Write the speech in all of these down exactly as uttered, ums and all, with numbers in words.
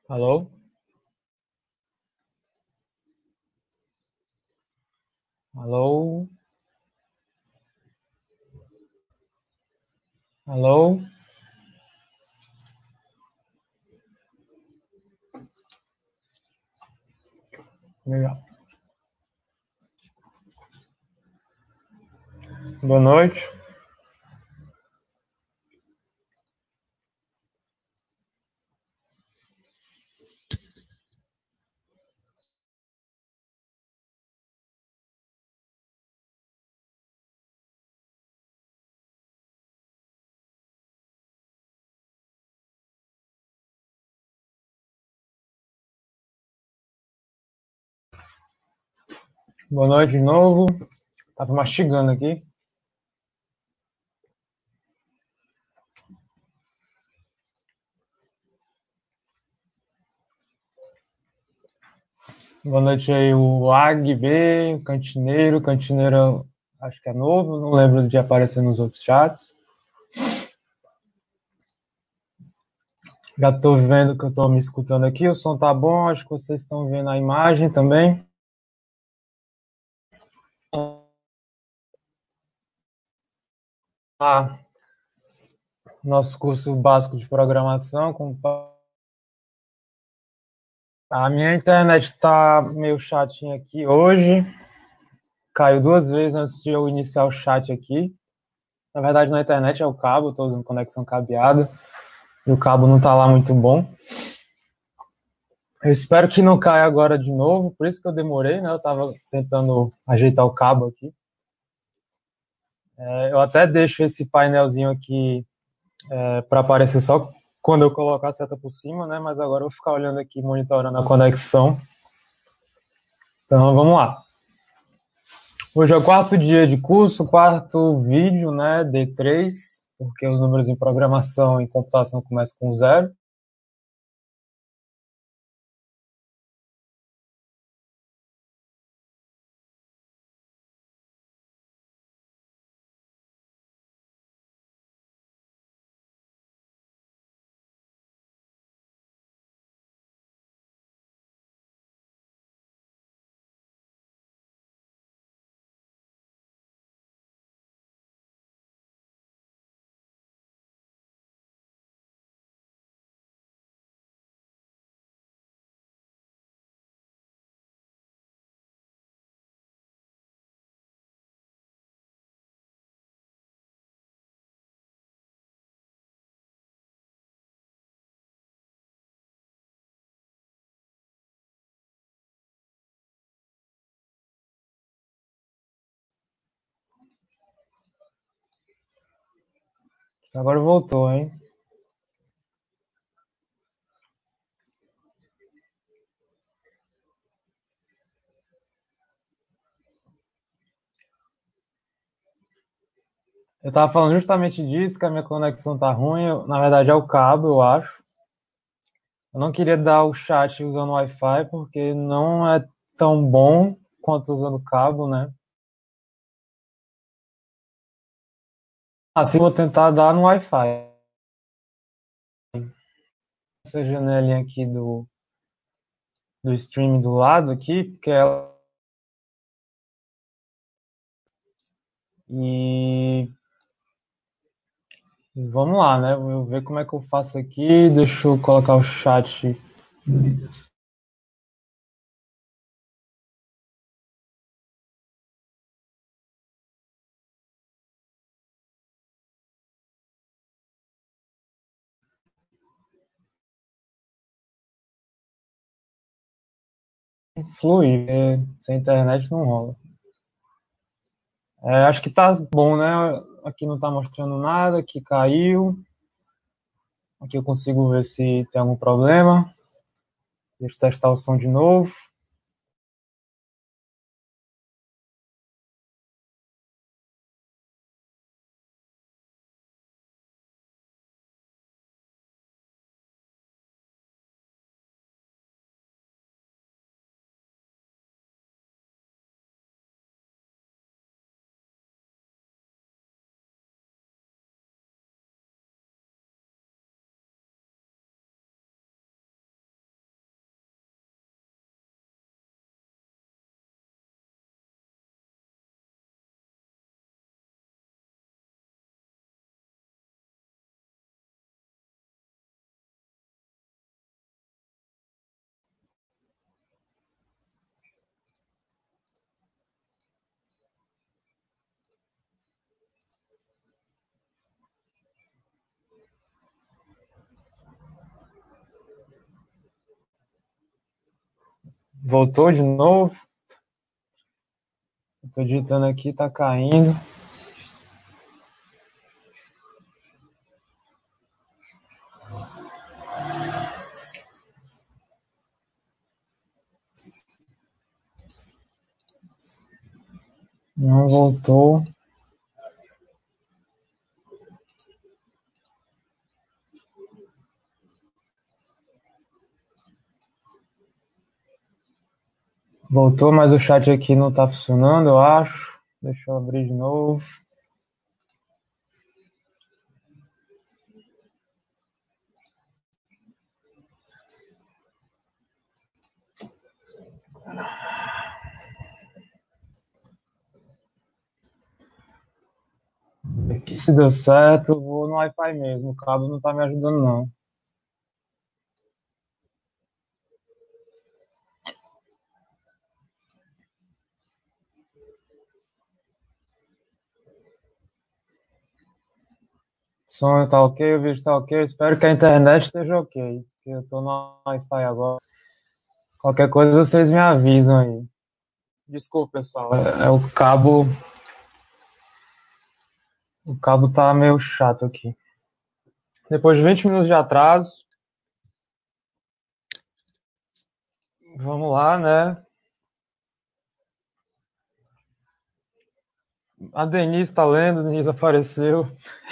Alô? Alô? Alô? Legal. Boa noite. Boa noite de novo. Tava mastigando aqui. Boa noite aí, o Ag B, o Cantineiro. O Cantineiro acho que é novo, não lembro de aparecer nos outros chats. Já tô vendo que eu tô me escutando aqui, o som tá bom, acho que vocês estão vendo a imagem também. Ah, nosso curso básico de programação. Com... A minha internet tá meio chatinha aqui hoje. Caiu duas vezes antes de eu iniciar o chat aqui. Na verdade, na internet é o cabo, estou usando conexão cabeada e o cabo não está lá muito bom. Eu espero que não caia agora de novo, por isso que eu demorei, né? Eu estava tentando ajeitar o cabo aqui. É, eu até deixo esse painelzinho aqui é, para aparecer só quando eu colocar a seta por cima, né? Mas agora eu vou ficar olhando aqui, monitorando a conexão. Então vamos lá. Hoje é o quarto dia de curso, quarto vídeo, né? D três, porque os números em programação e computação começam com zero. Agora voltou, hein? Eu tava falando justamente disso, que a minha conexão tá ruim. Eu- na verdade, é o cabo, eu acho. Eu não queria dar o chat usando Wi-Fi, porque não é tão bom quanto usando cabo, né? Assim, vou tentar dar no Wi-Fi. Essa janelinha aqui do, do stream do lado aqui, porque ela... E vamos lá, né? Vou ver como é que eu faço aqui. Deixa eu colocar o chat. Fluir, porque sem internet não rola. É, acho que tá bom, né? Aqui não tá mostrando nada, aqui caiu. Aqui eu consigo ver se tem algum problema. Deixa eu testar o som de novo. Voltou de novo. Estou digitando aqui, tá caindo. Não voltou. Voltou, mas o chat aqui não tá funcionando, eu acho. Deixa eu abrir de novo. Aqui, se deu certo, eu vou no Wi-Fi mesmo. O cabo não tá me ajudando, não. O som tá ok, o vídeo tá ok. Eu espero que a internet esteja ok. Porque eu tô no Wi-Fi agora. Qualquer coisa vocês me avisam aí. Desculpa, pessoal. É, é o cabo. O cabo tá meio chato aqui. Depois de vinte minutos de atraso. Vamos lá, né? A Denise tá lendo, a Denise apareceu.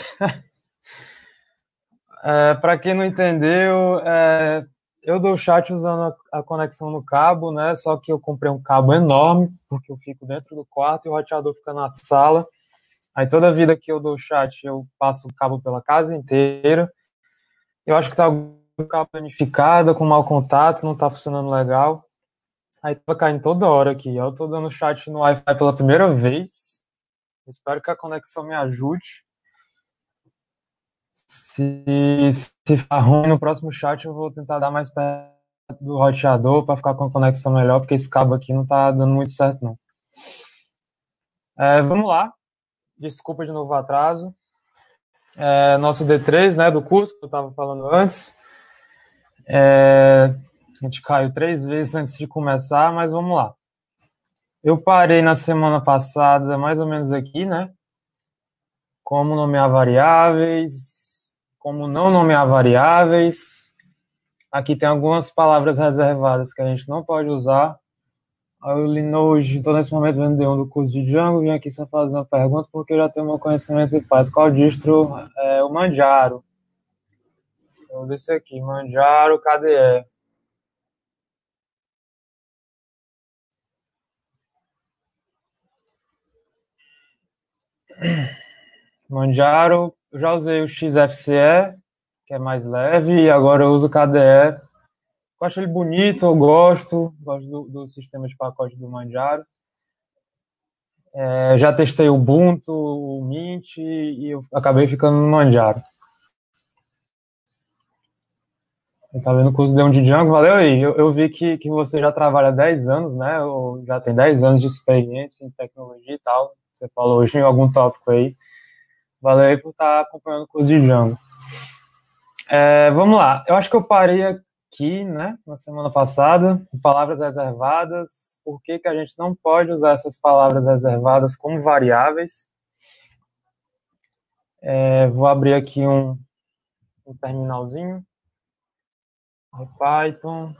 É, para quem não entendeu, é, eu dou chat usando a, a conexão no cabo, né? Só que eu comprei um cabo enorme, porque eu fico dentro do quarto e o roteador fica na sala. Aí toda vida que eu dou chat, eu passo o cabo pela casa inteira. Eu acho que tá com o cabo danificado, com mau contato, não tá funcionando legal. Aí tá caindo toda hora aqui. Eu tô dando chat no Wi-Fi pela primeira vez. Espero que a conexão me ajude. Se, se ficar ruim no próximo chat, eu vou tentar dar mais perto do roteador para ficar com a conexão melhor, porque esse cabo aqui não tá dando muito certo, não. É, vamos lá. Desculpa de novo o atraso. É, nosso D três, né, do curso que eu estava falando antes. É, a gente caiu três vezes antes de começar, mas vamos lá. Eu parei na semana passada, mais ou menos aqui, né? Como nomear variáveis, como não nomear variáveis. Aqui tem algumas palavras reservadas que a gente não pode usar. Eu li hoje, estou nesse momento vendo D um do curso de Django, vim aqui só fazer uma pergunta porque eu já tenho meu conhecimento em Python. Qual distro é o Manjaro? Eu uso esse aqui, Manjaro K D E. Manjaro, eu já usei o X F C E, que é mais leve, e agora eu uso o K D E. Eu acho ele bonito, eu gosto, gosto do, do sistema de pacote do Manjaro. É, já testei o Ubuntu, o Mint, e eu acabei ficando no Manjaro. Eu tava vendo o curso de um de Django, valeu aí. Eu, eu vi que, que você já trabalha há dez anos, né? Ou já tem dez anos de experiência em tecnologia e tal. Você falou hoje em algum tópico aí. Valeu aí por estar acompanhando o curso de Django. É, vamos lá. Eu acho que eu parei aqui, né, na semana passada, em palavras reservadas. Por que, que a gente não pode usar essas palavras reservadas como variáveis? É, vou abrir aqui um, um terminalzinho. Python.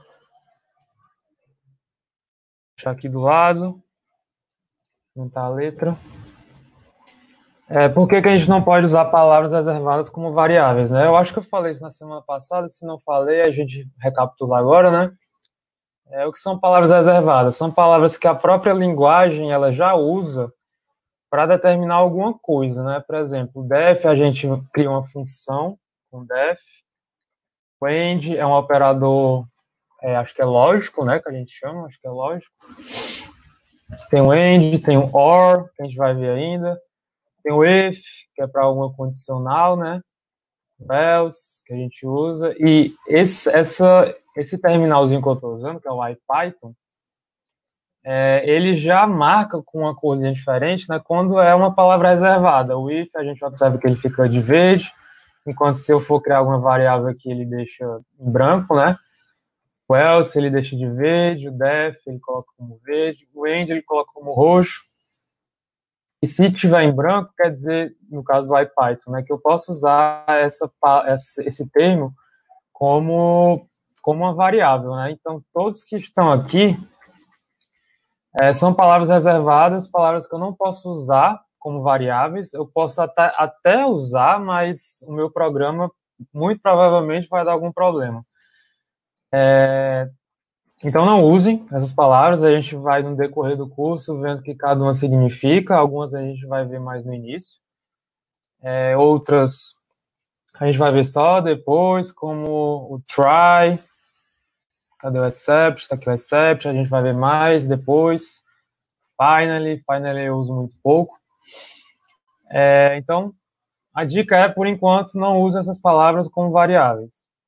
Deixar aqui do lado. Juntar a letra. É, por que, que a gente não pode usar palavras reservadas como variáveis, né? Eu acho que eu falei isso na semana passada, se não falei, a gente recapitula agora, né? É, o que são palavras reservadas? São palavras que a própria linguagem ela já usa para determinar alguma coisa, né? Por exemplo, def, a gente cria uma função com def. O end é um operador, é, acho que é lógico, né? Que a gente chama, acho que é lógico. Tem o end, tem o or, que a gente vai ver ainda. Tem o if, que é para alguma condicional, né? Else, que a gente usa. E esse, essa, esse terminalzinho que eu estou usando, que é o IPython, é, ele já marca com uma corzinha diferente, né, quando é uma palavra reservada. O if, a gente observa que ele fica de verde, enquanto se eu for criar alguma variável aqui, ele deixa em branco, né? O else ele deixa de verde, o def ele coloca como verde, o end ele coloca como roxo. E se tiver em branco, quer dizer, no caso do IPython, né, que eu posso usar essa, esse termo como, como uma variável, né? Então, todos que estão aqui é, são palavras reservadas, palavras que eu não posso usar como variáveis. Eu posso até, até usar, mas o meu programa muito provavelmente vai dar algum problema. É, então, não usem essas palavras. A gente vai, no decorrer do curso, vendo o que cada uma significa. Algumas a gente vai ver mais no início. É, outras a gente vai ver só depois, como o try. Cadê o except? Está aqui o except. A gente vai ver mais depois. Finally. Finally eu uso muito pouco. É, então, a dica é, por enquanto, não use essas palavras como variáveis.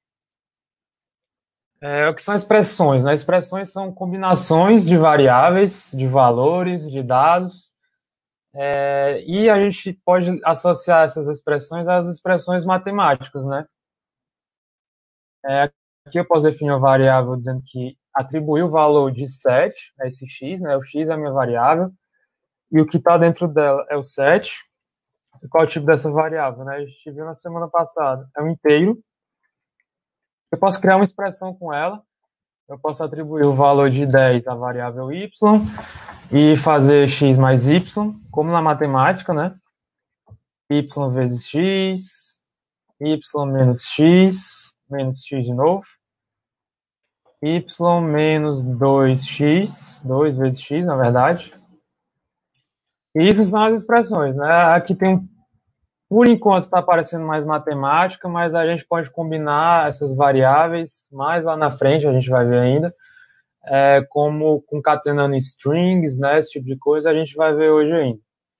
É, o que são expressões? Né? Expressões são combinações de variáveis, de valores, de dados. É, e a gente pode associar essas expressões às expressões matemáticas, né? É, aqui eu posso definir uma variável dizendo que atribuir o valor de set a esse x, né? O x é a minha variável, e o que está dentro dela é o set. E qual é o tipo dessa variável, né? A gente viu na semana passada. É um inteiro. Eu posso criar uma expressão com ela. Eu posso atribuir o valor de dez à variável y e fazer x mais y, como na matemática, né? Y vezes x, y menos x, menos x de novo, y menos dois x, dois vezes x, na verdade. E isso são as expressões, né? Aqui tem, por enquanto, está aparecendo mais matemática, mas a gente pode combinar essas variáveis mais lá na frente, a gente vai ver ainda, é, como concatenando strings, né? Esse tipo de coisa a gente vai ver hoje ainda.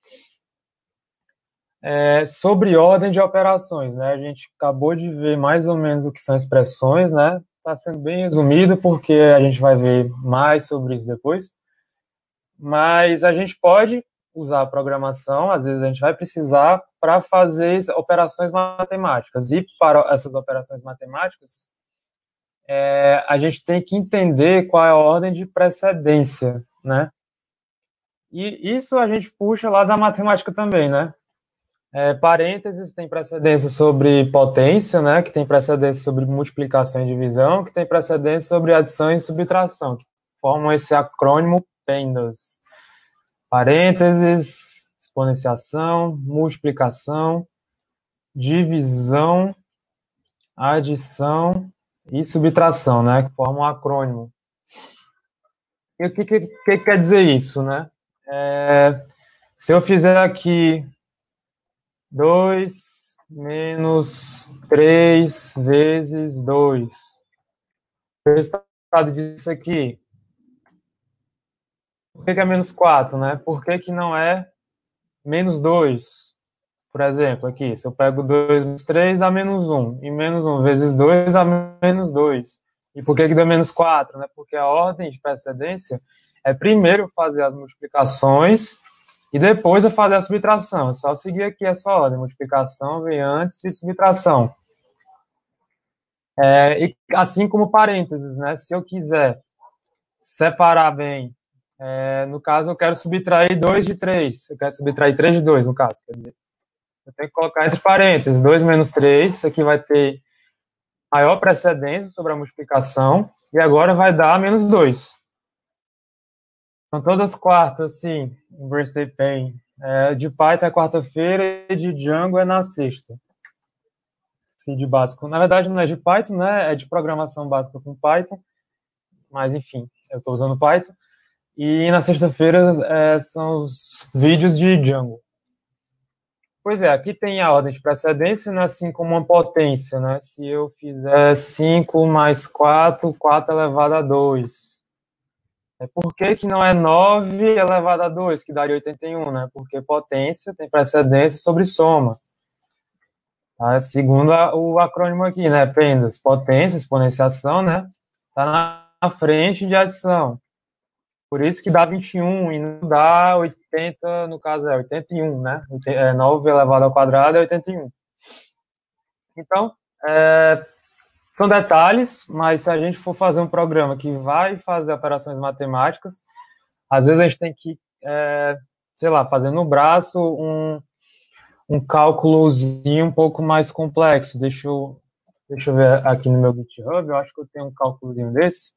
É, sobre ordem de operações, né? A gente acabou de ver mais ou menos o que são expressões, né? Está sendo bem resumido porque a gente vai ver mais sobre isso depois. Mas a gente pode usar a programação, às vezes a gente vai precisar para fazer operações matemáticas. E para essas operações matemáticas, é, a gente tem que entender qual é a ordem de precedência, né? E isso a gente puxa lá da matemática também, né? É, parênteses tem precedência sobre potência, né? Que tem precedência sobre multiplicação e divisão, que tem precedência sobre adição e subtração, que formam esse acrônimo PENDAS. Parênteses, exponenciação, multiplicação, divisão, adição e subtração, né? Que formam um acrônimo. E o que, que, que quer dizer isso, né? É, se eu fizer aqui dois menos três vezes dois, o resultado disso aqui, por que, que é menos quatro, né? Por que, que não é menos dois? Por exemplo, aqui, se eu pego dois menos três, dá menos um. E menos um vezes dois dá menos dois. E por que, que dá menos quatro? Né? Porque a ordem de precedência é primeiro fazer as multiplicações e depois eu fazer a subtração. É só seguir aqui essa ordem. Multiplicação vem antes de subtração. É, e assim como parênteses, né? Se eu quiser separar bem, é, no caso, eu quero subtrair dois de três. Eu quero subtrair três de dois, no caso, quer dizer. Eu tenho que colocar entre parênteses, dois menos três, isso aqui vai ter maior precedência sobre a multiplicação, e agora vai dar menos dois. São todas quartas, sim, em Birthday Pain. É, de Python é quarta-feira e de Django é na sexta. Sim, de básico. Na verdade, não é de Python, né? É de programação básica com Python, mas enfim, eu estou usando Python. E na sexta-feira é, são os vídeos de Django. Pois é, aqui tem a ordem de precedência, né, assim como uma potência, né? Se eu fizer cinco mais quatro, quatro elevado a dois. É, por que, que não é nove elevado a dois, que daria oitenta e um, né? Porque potência tem precedência sobre soma. Tá? Segundo a, o acrônimo aqui, né? PENDAS, potência, exponenciação, né? Tá na, na frente de adição. Por isso que dá vinte e um e não dá oitenta, no caso é oitenta e um, né? É, nove elevado ao quadrado é oitenta e um. Então, é, São detalhes, mas se a gente for fazer um programa que vai fazer operações matemáticas, às vezes a gente tem que, é, sei lá, fazer no braço um, um cálculozinho um pouco mais complexo. Deixa eu, deixa eu ver aqui no meu GitHub, eu acho que eu tenho um cálculozinho desse.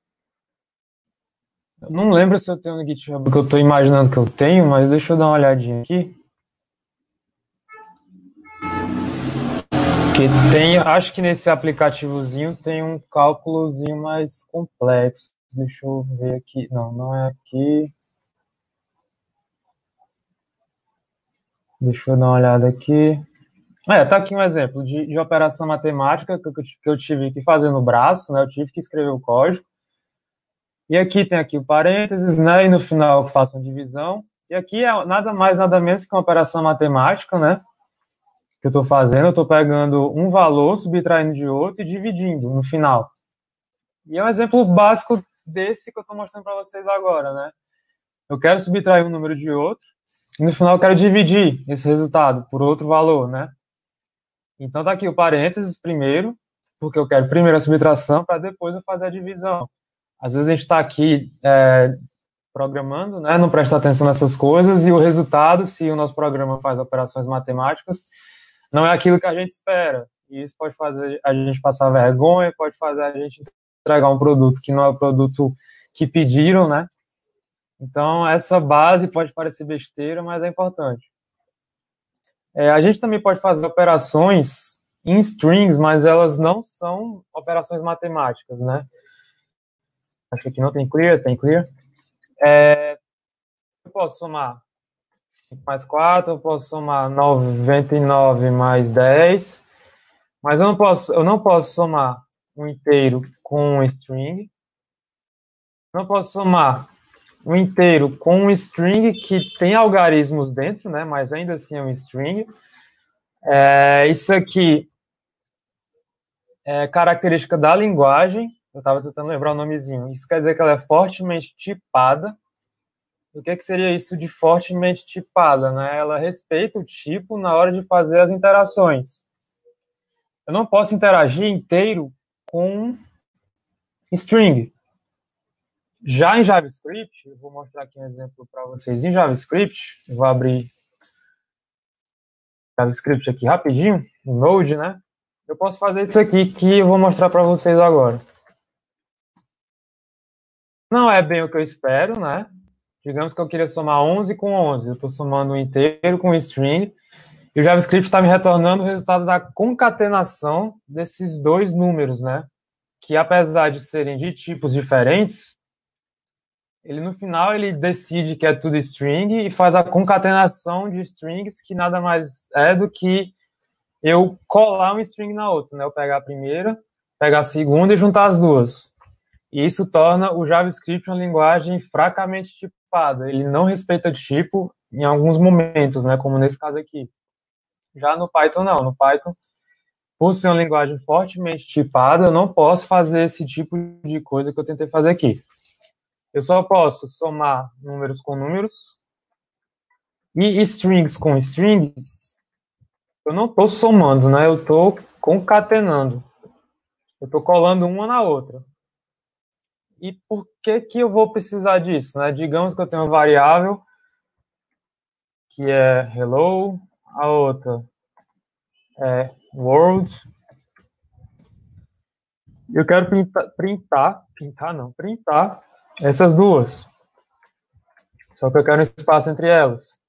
Eu não lembro se eu tenho no GitHub que eu estou imaginando que eu tenho, mas deixa eu dar uma olhadinha aqui. Porque tem, acho que nesse aplicativozinho tem um cálculozinho mais complexo. Deixa eu ver aqui. Não, não é aqui. Deixa eu dar uma olhada aqui. É, tá aqui um exemplo de, de operação matemática que eu, que eu tive que fazer no braço, né? Eu tive que escrever o código. E aqui tem aqui o parênteses, né? E no final eu faço uma divisão. E aqui é nada mais, nada menos que uma operação matemática, né? Que eu estou fazendo. Eu estou pegando um valor, subtraindo de outro e dividindo no final. E é um exemplo básico desse que eu estou mostrando para vocês agora, né? Eu quero subtrair um número de outro e no final eu quero dividir esse resultado por outro valor, né? Então tá aqui o parênteses primeiro, porque eu quero primeiro a subtração para depois eu fazer a divisão. Às vezes a gente está aqui é, programando, né? Não presta atenção nessas coisas e o resultado, se o nosso programa faz operações matemáticas, não é aquilo que a gente espera. E isso pode fazer a gente passar vergonha, pode fazer a gente entregar um produto que não é o produto que pediram, né? Então, essa base pode parecer besteira, mas é importante. É, a gente também pode fazer operações em strings, mas elas não são operações matemáticas, né? Acho que não tem clear, tem clear. É, eu posso somar cinco mais quatro, eu posso somar noventa e nove mais dez, mas eu não posso, eu não posso somar um inteiro com um string, não posso somar um inteiro com um string que tem algarismos dentro, né? Mas ainda assim é um string. É, isso aqui é característica da linguagem. Eu estava tentando lembrar o nomezinho. Isso quer dizer que ela é fortemente tipada. O que, que seria isso de fortemente tipada, né? Ela respeita o tipo na hora de fazer as interações. Eu não posso interagir inteiro com string. Já em JavaScript, eu vou mostrar aqui um exemplo para vocês. Em JavaScript, eu vou abrir JavaScript aqui rapidinho, o Node, né? Eu posso fazer isso aqui que eu vou mostrar para vocês agora. Não é bem o que eu espero, né? Digamos que eu queria somar onze com onze. Eu estou somando um inteiro com um string. E o JavaScript está me retornando o resultado da concatenação desses dois números, né? Que apesar de serem de tipos diferentes, ele no final ele decide que é tudo string e faz a concatenação de strings, que nada mais é do que eu colar uma string na outra, né? Eu pegar a primeira, pegar a segunda e juntar as duas. E isso torna o JavaScript uma linguagem fracamente tipada. Ele não respeita tipo em alguns momentos, né? Como nesse caso aqui. Já no Python, não. No Python, por ser uma linguagem fortemente tipada, eu não posso fazer esse tipo de coisa que eu tentei fazer aqui. Eu só posso somar números com números e strings com strings. Eu não estou somando, né? Eu estou concatenando. Eu estou colando uma na outra. E por que que eu vou precisar disso, né? Digamos que eu tenho uma variável que é hello, a outra é world. Eu quero printar, printar, printar não, printar essas duas. Só que eu quero um espaço entre elas.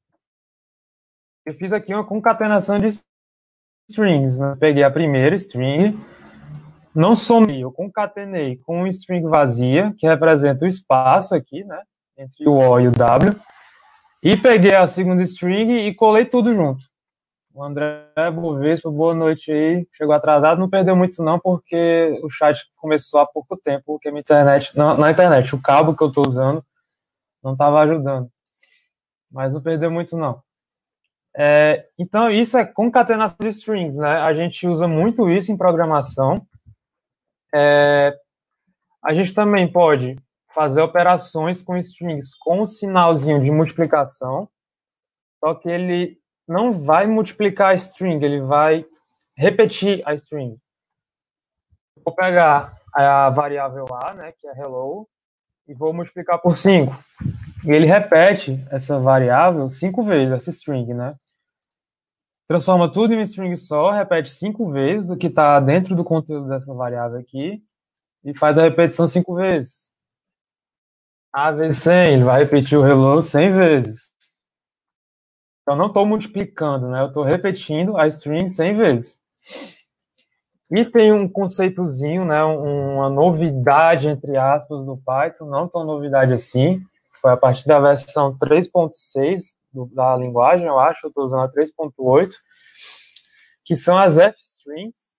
Eu fiz aqui uma concatenação de strings, né? Peguei a primeira string, não somei, eu concatenei com uma string vazia, que representa o espaço aqui, né? Entre o O e o W. E peguei a segunda string e colei tudo junto. O André Bovespa, boa noite aí. Chegou atrasado, não perdeu muito não, porque o chat começou há pouco tempo, porque a minha internet, não, na internet, o cabo que eu estou usando não estava ajudando. Mas não perdeu muito não. É, então, isso é concatenação de strings, né? A gente usa muito isso em programação. É, a gente também pode fazer operações com strings com um sinalzinho de multiplicação, só que ele não vai multiplicar a string, ele vai repetir a string. Vou pegar a variável A, né, que é hello, e vou multiplicar por cinco. E ele repete essa variável cinco vezes, essa string, né? Transforma tudo em uma string só, repete cinco vezes o que está dentro do conteúdo dessa variável aqui e faz a repetição cinco vezes. A vezes cem, ele vai repetir o hello cem vezes. Então não estou multiplicando, né? Eu estou repetindo a string cem vezes. E tem um conceitozinho, né? Uma novidade, entre aspas, do Python, não tão novidade assim. Foi a partir da versão três ponto seis da linguagem, eu acho, eu estou usando a três ponto oito, que são as f-strings.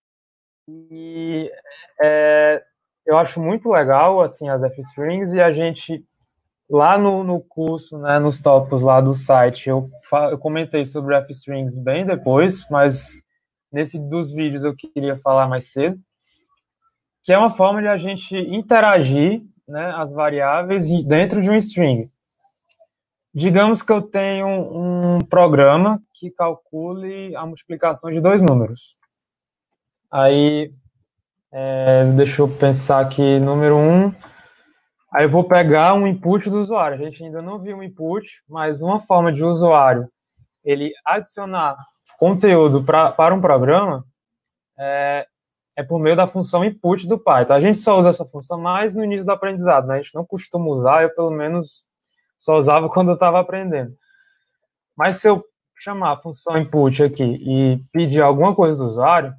E é, eu acho muito legal assim as f-strings, e a gente lá no, no curso, né, nos tópicos lá do site, eu, eu comentei sobre f-strings bem depois, mas nesse dos vídeos eu queria falar mais cedo, que é uma forma de a gente interagir, né, as variáveis dentro de um string. Digamos que eu tenho um programa que calcule a multiplicação de dois números. Aí, é, deixa eu pensar aqui, número um. Aí eu vou pegar um input do usuário. A gente ainda não viu um input, mas uma forma de o usuário ele adicionar conteúdo pra, para um programa é, é por meio da função input do Python. A gente só usa essa função mais no início do aprendizado, né? A gente não costuma usar, eu pelo menos só usava quando eu estava aprendendo. Mas se eu chamar a função input aqui e pedir alguma coisa do usuário,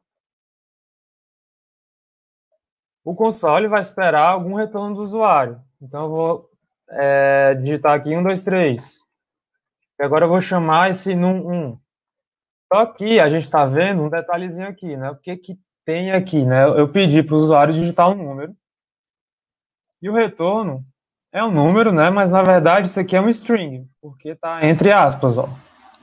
o console vai esperar algum retorno do usuário. Então eu vou é, digitar aqui um, dois, três. E agora eu vou chamar esse num um. Só que a gente está vendo um detalhezinho aqui, né? O que, que tem aqui, né? Eu pedi para o usuário digitar um número e o retorno é um número, né? Mas na verdade isso aqui é um string, porque está entre aspas, ó.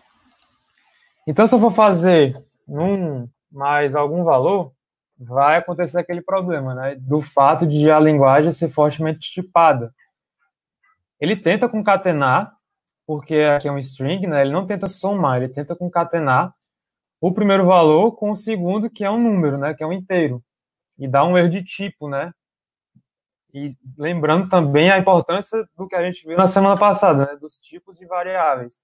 Então se eu for fazer num mais algum valor, vai acontecer aquele problema, né? Do fato de a linguagem ser fortemente tipada. Ele tenta concatenar, porque aqui é um string, né? Ele não tenta somar, ele tenta concatenar o primeiro valor com o segundo, que é um número, né? Que é um inteiro. E dá um erro de tipo, né? E lembrando também a importância do que a gente viu na semana passada, né? Dos tipos de variáveis.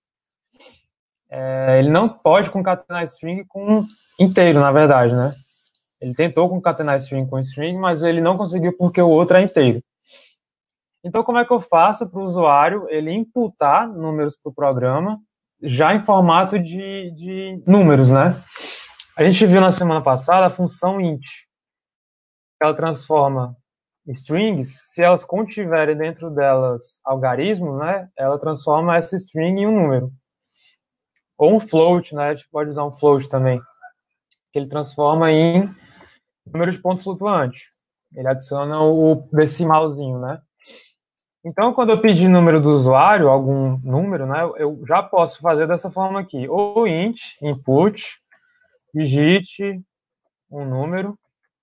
É, ele não pode concatenar string com inteiro, na verdade, né? Ele tentou concatenar string com string, mas ele não conseguiu porque o outro é inteiro. Então, como é que eu faço para o usuário ele imputar números para o programa já em formato de, de números, né? A gente viu na semana passada a função int. Ela transforma strings, se elas contiverem dentro delas algarismos, né? Ela transforma essa string em um número. Ou um float, né? A gente pode usar um float também, que ele transforma em número de ponto flutuante. Ele adiciona o decimalzinho, né? Então, quando eu pedir número do usuário, algum número, né, eu já posso fazer dessa forma aqui. Ou int, input, digite um número.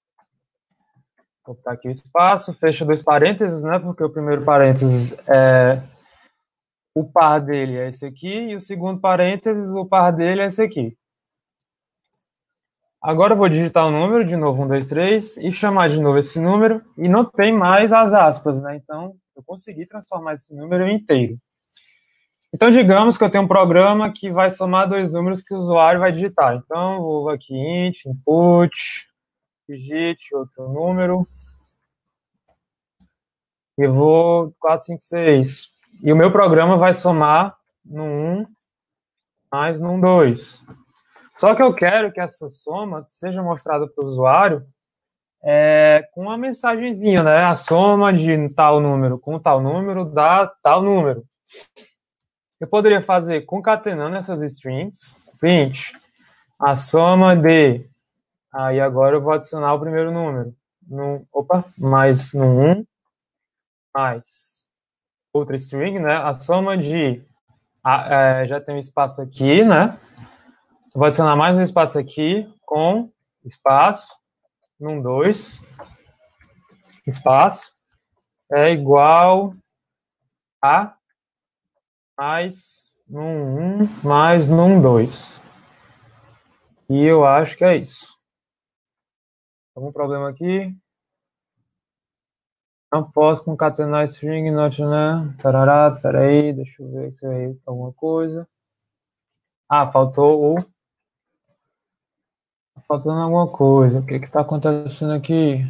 Vou botar aqui o espaço, fecha dois parênteses, né, porque o primeiro parênteses é o par dele é esse aqui, e o segundo parênteses, o par dele é esse aqui. Agora eu vou digitar o número, de novo, um, dois, três, e chamar de novo esse número, e não tem mais as aspas, né? Então, eu consegui transformar esse número inteiro. Então, digamos que eu tenho um programa que vai somar dois números que o usuário vai digitar. Então, eu vou aqui, int, input, digite outro número, e vou quatro, cinco, seis. E o meu programa vai somar no um mais no dois. Só que eu quero que essa soma seja mostrada para o usuário é, com uma mensagenzinha, né? A soma de tal número com tal número dá tal número. Eu poderia fazer concatenando essas strings, print, a soma de... Aí agora eu vou adicionar o primeiro número. No, opa, mais no um, mais outra string, né? A soma de... A, é, já tem um espaço aqui, né? Eu vou adicionar mais um espaço aqui com espaço, num dois, espaço, é igual a mais num um, mais num dois. E eu acho que é isso. Algum problema aqui? Não posso concatenar string, not, né? Tarará, peraí, deixa eu ver se aí alguma coisa. Ah, faltou o... Tá faltando alguma coisa. O que que tá acontecendo aqui?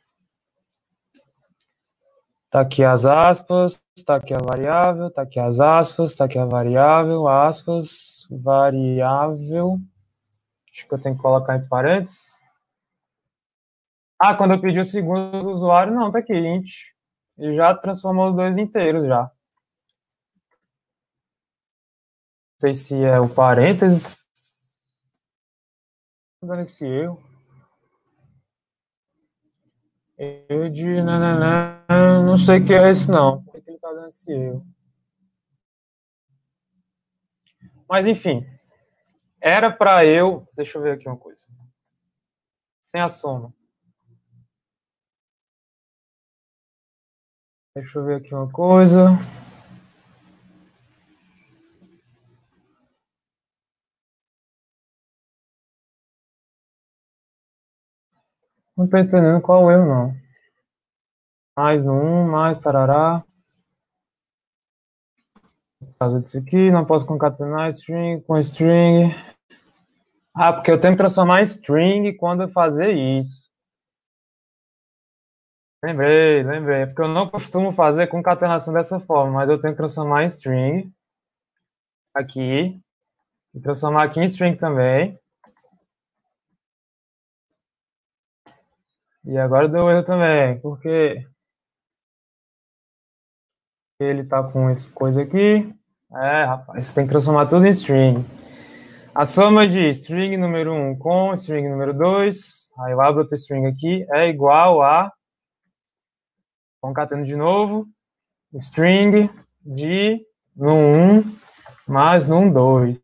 Tá aqui as aspas, tá aqui a variável, tá aqui as aspas, tá aqui a variável, aspas, variável. Acho que eu tenho que colocar entre parênteses. Ah, quando eu pedi o segundo do usuário, não, tá aqui, int. E já transformou os dois inteiros já. Não sei se é o parênteses. Tô dando esse erro. Erro de nananã, não sei o que é esse não. Por que ele tá dando esse erro? Mas enfim, era para eu. Deixa eu ver aqui uma coisa. Sem a soma. Deixa eu ver aqui uma coisa. Não tô entendendo qual o erro, não. Mais um, mais tarará. Por causa disso aqui, não posso concatenar string com string. Ah, porque eu tenho que transformar em string quando eu fazer isso. Lembrei, lembrei. Porque eu não costumo fazer concatenação dessa forma, mas eu tenho que transformar em string aqui. E transformar aqui em string também. E agora deu erro também, porque ele tá com essa coisa aqui. É, rapaz, tem que transformar tudo em string. A soma de string número um com string número dois, aí eu abro outra string aqui, é igual a, concateno de novo, string de num um mais num dois.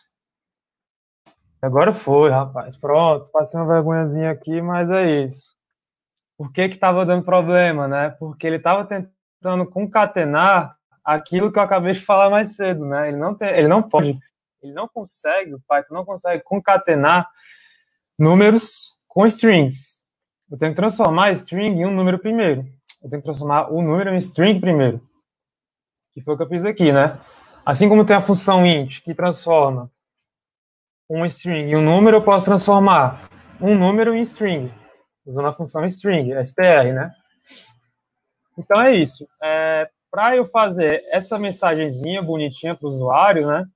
Agora foi, rapaz. Pronto, passei uma vergonhazinha aqui, mas é isso. Por que que tava dando problema, né? Porque ele tava tentando concatenar aquilo que eu acabei de falar mais cedo, né? Ele não tem, ele não pode, ele não consegue, o Python não consegue concatenar números com strings. Eu tenho que transformar string em um número primeiro. Eu tenho que transformar o número em string primeiro. Que foi o que eu fiz aqui, né? Assim como tem a função int que transforma um string em um número, eu posso transformar um número em string, usando a função string, str, né? Então é isso. É, para eu fazer essa mensagenzinha bonitinha para o usuário, né?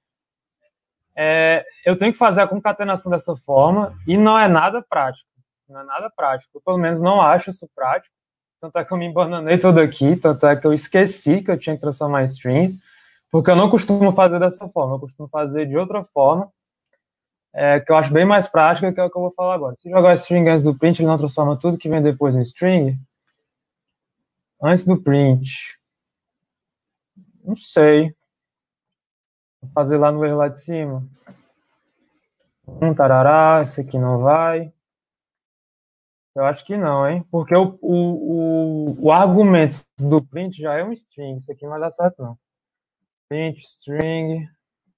É, eu tenho que fazer a concatenação dessa forma e não é nada prático. Não é nada prático. Eu, pelo menos, não acho isso prático. Tanto é que eu me embananei todo aqui, tanto é que eu esqueci que eu tinha que transformar em string, porque eu não costumo fazer dessa forma, eu costumo fazer de outra forma, é, que eu acho bem mais prática, que é o que eu vou falar agora. Se jogar string antes do print, ele não transforma tudo que vem depois em string? Antes do print. Não sei. Vou fazer lá no erro lá de cima. Um tarará, esse aqui não vai. Eu acho que não, hein? Porque o, o, o, o argumento do print já é um string. Isso aqui não vai dar certo, não. Print, string.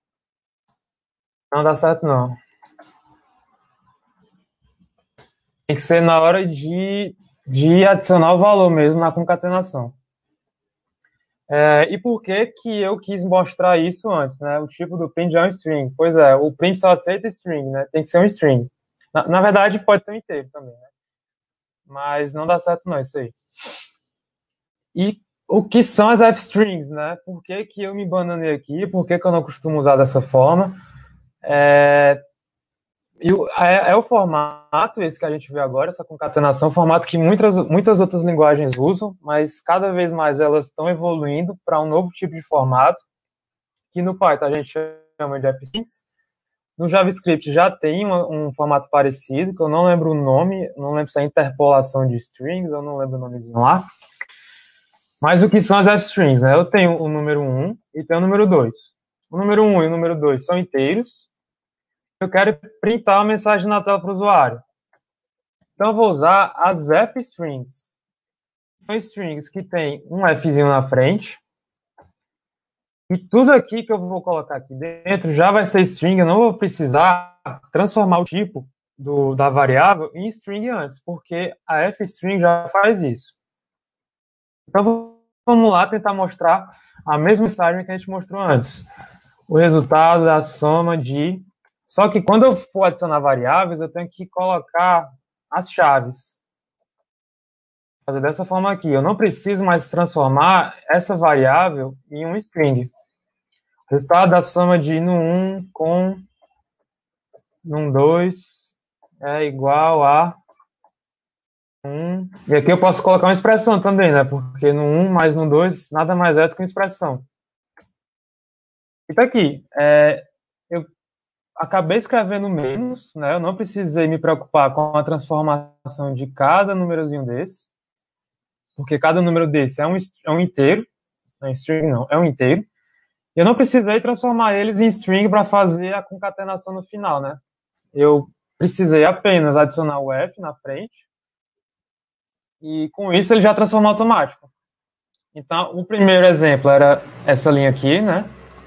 Não dá certo, não. Tem que ser na hora de, de adicionar o valor mesmo na concatenação. É, e por que que eu quis mostrar isso antes, né? O tipo do print é um string. Pois é, o print só aceita string, né? Tem que ser um string. Na, na verdade, pode ser um inteiro também, né? Mas não dá certo não, isso aí. E o que são as f-strings, né? Por que que eu me bananei aqui? Por que que eu não costumo usar dessa forma? É, e o- é, é o formato, esse que a gente vê agora, essa concatenação, formato que muitas, muitas outras linguagens usam, mas cada vez mais elas estão evoluindo para um novo tipo de formato, que no Python a gente chama de f-strings. No JavaScript já tem um, um formato parecido, que eu não lembro o nome, não lembro se é interpolação de strings, eu não lembro o nomezinho lá. Mas o que são as f-strings, né? Eu tenho o número um e tenho o número dois. O número um e o número dois são inteiros. Eu quero printar uma mensagem na tela para o usuário. Então eu vou usar as f-strings. São strings que tem um fzinho na frente. E tudo aqui que eu vou colocar aqui dentro já vai ser string. Eu não vou precisar transformar o tipo do, da variável em string antes, porque a fstring já faz isso. Então, vamos lá tentar mostrar a mesma mensagem que a gente mostrou antes. O resultado da soma de... Só que quando eu for adicionar variáveis, eu tenho que colocar as chaves. Vou fazer dessa forma aqui. Eu não preciso mais transformar essa variável em um string. O resultado da soma de num um com num dois é igual a um. E aqui eu posso colocar uma expressão também, né? Porque no um mais no dois nada mais é do que uma expressão. E tá aqui. É, eu acabei escrevendo menos, né? Eu não precisei me preocupar com a transformação de cada númerozinho desse, porque cada número desse é um, é um inteiro, não é string não, é um inteiro. E eu não precisei transformar eles em string para fazer a concatenação no final, né? Eu precisei apenas adicionar o f na frente, e com isso ele já transformou automático. Então, o primeiro exemplo era essa linha aqui, né?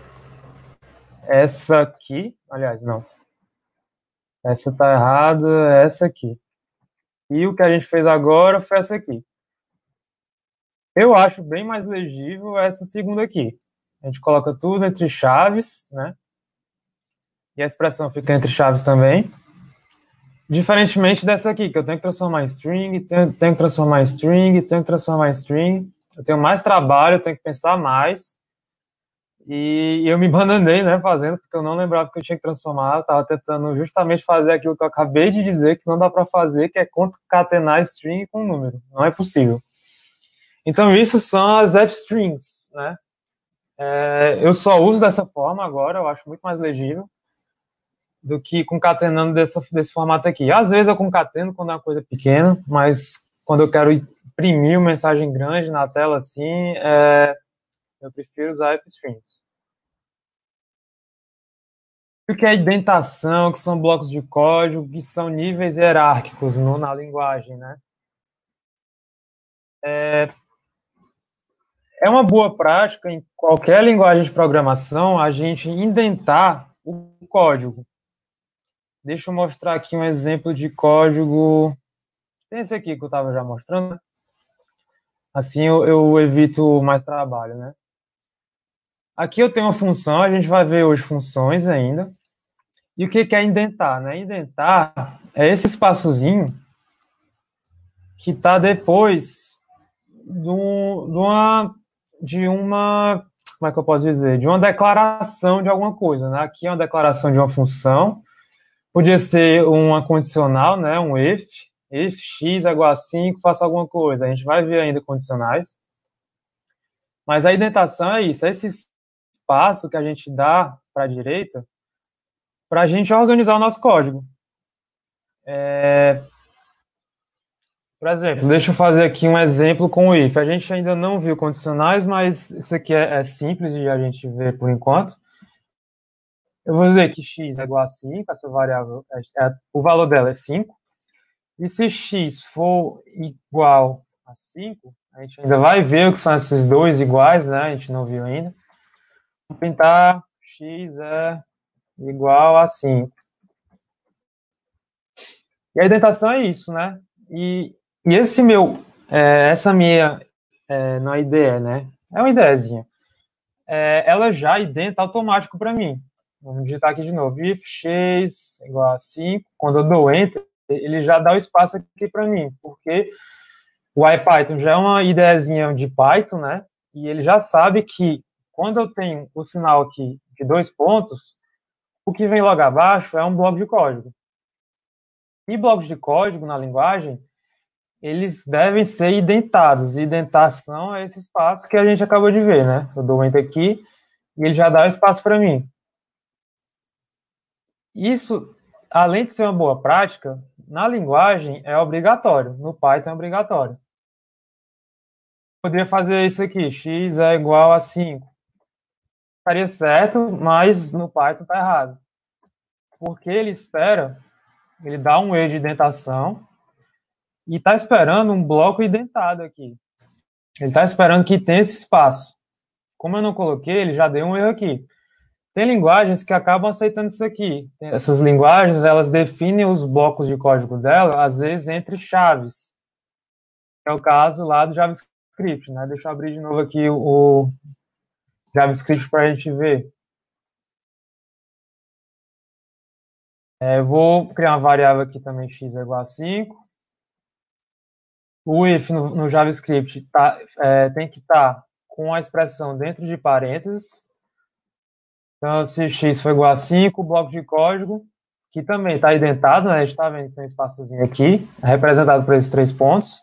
Essa aqui, aliás, não. Essa tá errada, é essa aqui. E o que a gente fez agora foi essa aqui. Eu acho bem mais legível essa segunda aqui. A gente coloca tudo entre chaves, né? E a expressão fica entre chaves também. Diferentemente dessa aqui, que eu tenho que transformar em string, tenho, tenho que transformar em string, tenho que transformar em string. Eu tenho mais trabalho, eu tenho que pensar mais. E eu me bananei, né, fazendo, porque eu não lembrava que eu tinha que transformar. Eu estava tentando justamente fazer aquilo que eu acabei de dizer que não dá para fazer, que é concatenar string com número. Não é possível. Então, isso são as f-strings, né? É, eu só uso dessa forma agora, eu acho muito mais legível do que concatenando dessa, desse formato aqui. Às vezes eu concateno quando é uma coisa pequena, mas quando eu quero imprimir uma mensagem grande na tela assim, é, eu prefiro usar f-strings. O que é indentação, que são blocos de código, que são níveis hierárquicos no, na linguagem, né? É, é uma boa prática em qualquer linguagem de programação a gente indentar o código. Deixa eu mostrar aqui um exemplo de código. Tem esse aqui que eu estava já mostrando. Assim eu, eu evito mais trabalho, né? Aqui eu tenho uma função, a gente vai ver hoje funções ainda. E o que é indentar, né? Indentar é esse espaçozinho que está depois do, de, uma, de uma, como é que eu posso dizer? De uma declaração de alguma coisa, né? Aqui é uma declaração de uma função, podia ser uma condicional, né? Um if, if x é igual a cinco, faça alguma coisa. A gente vai ver ainda condicionais. Mas a indentação é isso, é esse espaço que a gente dá para a direita para a gente organizar o nosso código. É... Por exemplo, deixa eu fazer aqui um exemplo com o if. A gente ainda não viu condicionais, mas isso aqui é, é simples de a gente ver por enquanto. Eu vou dizer que x é igual a cinco, essa variável, é, é, o valor dela é cinco. E se x for igual a cinco, a gente ainda vai ver o que são esses dois iguais, né? A gente não viu ainda. Vamos pintar x é igual a cinco. E a indentação é isso, né? E, e esse meu, é, essa minha, é, não é I D E, né? É uma IDEzinha. É, ela já identa automático para mim. Vamos digitar aqui de novo. If x igual a cinco. Quando eu dou Enter, ele já dá o espaço aqui para mim, porque o IPython já é uma IDEzinha de Python, né? E ele já sabe que quando eu tenho o sinal aqui de dois pontos, o que vem logo abaixo é um bloco de código. E blocos de código na linguagem, eles devem ser identados. E identação é esse espaço que a gente acabou de ver, né? Eu dou Enter aqui e ele já dá espaço para mim. Isso, além de ser uma boa prática, na linguagem é obrigatório. No Python é obrigatório. Eu poderia fazer isso aqui, x é igual a cinco. Estaria certo, mas no Python está errado. Porque ele espera, ele dá um erro de indentação e está esperando um bloco identado aqui. Ele está esperando que tenha esse espaço. Como eu não coloquei, ele já deu um erro aqui. Tem linguagens que acabam aceitando isso aqui. Essas linguagens, elas definem os blocos de código dela, às vezes, entre chaves. É o caso lá do JavaScript, né? Deixa eu abrir de novo aqui o JavaScript para a gente ver. É, eu vou criar uma variável aqui também, x é igual a cinco. O if no, no JavaScript tá, é, tem que estar tá com a expressão dentro de parênteses. Então, se x for igual a cinco, o bloco de código, que também está identado, né? A gente está vendo que tem um espaçozinho aqui, representado por esses três pontos.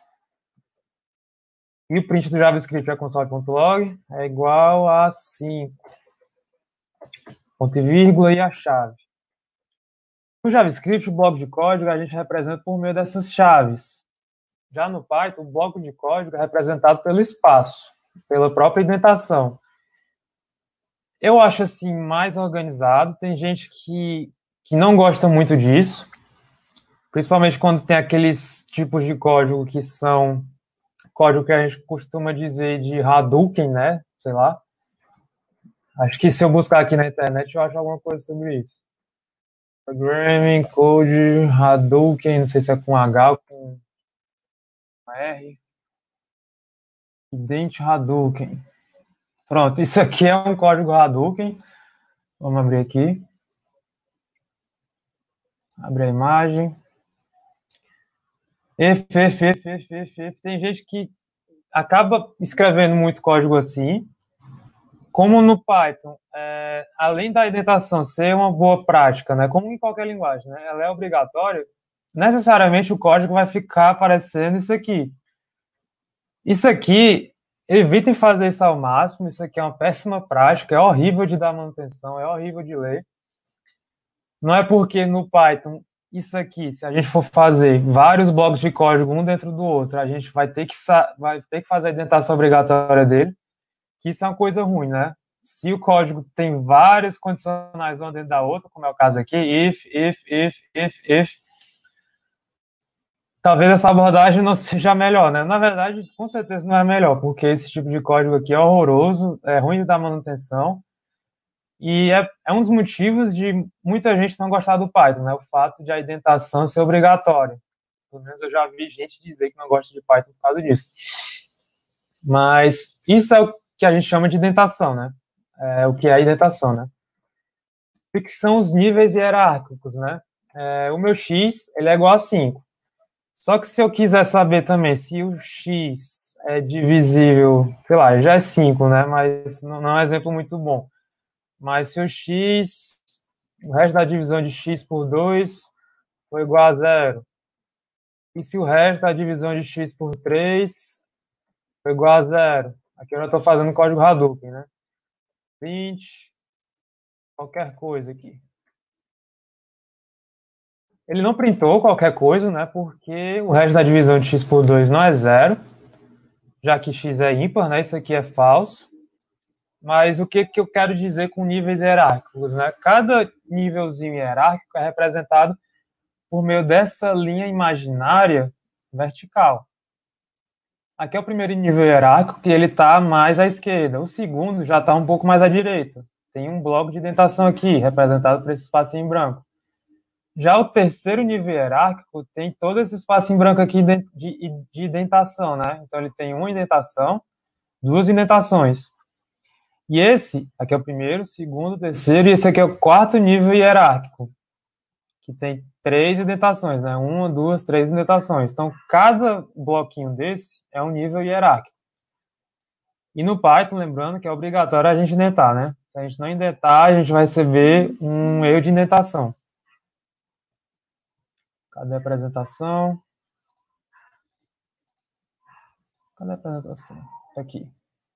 E o print do JavaScript é console.log é igual a cinco. Ponto e vírgula e a chave. No JavaScript, o bloco de código a gente representa por meio dessas chaves. Já no Python, o bloco de código é representado pelo espaço, pela própria indentação. Eu acho assim mais organizado. Tem gente que, que não gosta muito disso, principalmente quando tem aqueles tipos de código que são código que a gente costuma dizer de Hadouken, né? Sei lá. Acho que se eu buscar aqui na internet eu acho alguma coisa sobre isso. Programming, Code, Hadouken, não sei se é com H ou com R. Ident Hadouken. Pronto, isso aqui é um código Hadouken. Vamos abrir aqui. Abre a imagem. F, F, F, F, F, F. Tem gente que acaba escrevendo muito código assim. Como no Python, é, além da indentação ser uma boa prática, né, como em qualquer linguagem, né, ela é obrigatória, necessariamente o código vai ficar aparecendo isso aqui. Isso aqui, evitem fazer isso ao máximo, isso aqui é uma péssima prática, é horrível de dar manutenção, é horrível de ler. Não é porque no Python, isso aqui, se a gente for fazer vários blocos de código um dentro do outro, a gente vai ter que, vai ter que fazer a indentação obrigatória dele, que isso é uma coisa ruim, né? Se o código tem várias condicionais uma dentro da outra, como é o caso aqui, if, if, if, if, if, talvez essa abordagem não seja melhor, né? Na verdade, com certeza não é melhor, porque esse tipo de código aqui é horroroso, é ruim de dar manutenção, e é, é um dos motivos de muita gente não gostar do Python, né? O fato de a indentação ser obrigatória. Pelo menos eu já vi gente dizer que não gosta de Python por causa disso. Mas isso é o que a gente chama de indentação, né? É, o que é a indentação, né? O que são os níveis hierárquicos, né? É, o meu x, ele é igual a cinco. Só que se eu quiser saber também se o x é divisível, sei lá, já é cinco, né? Mas não, não é um exemplo muito bom. Mas se o x, o resto da divisão de x por dois for igual a zero. E se o resto da divisão de x por três for igual a zero. Aqui eu já estou fazendo código Hadouken, né? vinte, qualquer coisa aqui. Ele não printou qualquer coisa, né? Porque o resto da divisão de x por dois não é zero, já que x é ímpar, né? Isso aqui é falso. Mas o que, que eu quero dizer com níveis hierárquicos, né? Cada nívelzinho hierárquico é representado por meio dessa linha imaginária vertical. Aqui é o primeiro nível hierárquico, que ele está mais à esquerda. O segundo já está um pouco mais à direita. Tem um bloco de indentação aqui, representado por esse espacinho em branco. Já o terceiro nível hierárquico tem todo esse espaço em branco aqui de, de, de indentação, né? Então ele tem uma indentação, duas indentações. E esse aqui é o primeiro, segundo, terceiro, e esse aqui é o quarto nível hierárquico, que tem três indentações, né? Uma, duas, três indentações. Então cada bloquinho desse é um nível hierárquico. E no Python, lembrando que é obrigatório a gente indentar, né? Se a gente não indentar, a gente vai receber um erro de indentação. Cadê a apresentação? Cadê a apresentação? Aqui.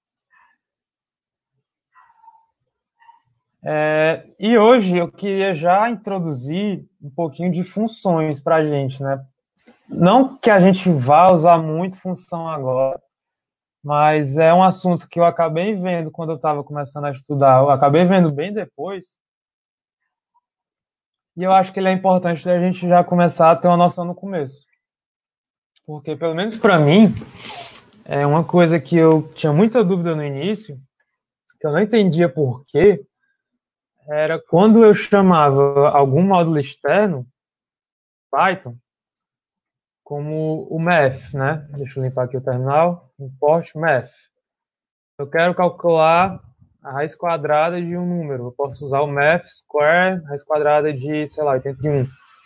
É, e hoje eu queria já introduzir um pouquinho de funções para a gente, né? Não que a gente vá usar muito função agora, mas é um assunto que eu acabei vendo quando eu estava começando a estudar, eu acabei vendo bem depois, e eu acho que ele é importante a gente já começar a ter uma noção no começo. Porque, pelo menos para mim, é uma coisa que eu tinha muita dúvida no início, que eu não entendia por quê, era quando eu chamava algum módulo externo, Python, como o math, né? Deixa eu limpar aqui o terminal. Import math. Eu quero calcular a raiz quadrada de um número. Eu posso usar o math square, raiz quadrada de, sei lá, oitenta e um.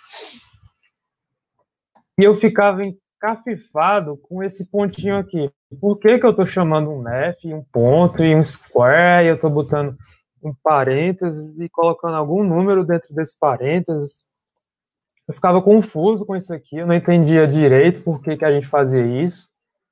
E eu ficava encafifado com esse pontinho aqui. Por que que eu estou chamando um math, um ponto e um square, e eu estou botando um parênteses e colocando algum número dentro desse parênteses? Eu ficava confuso com isso aqui, eu não entendia direito por que que a gente fazia isso.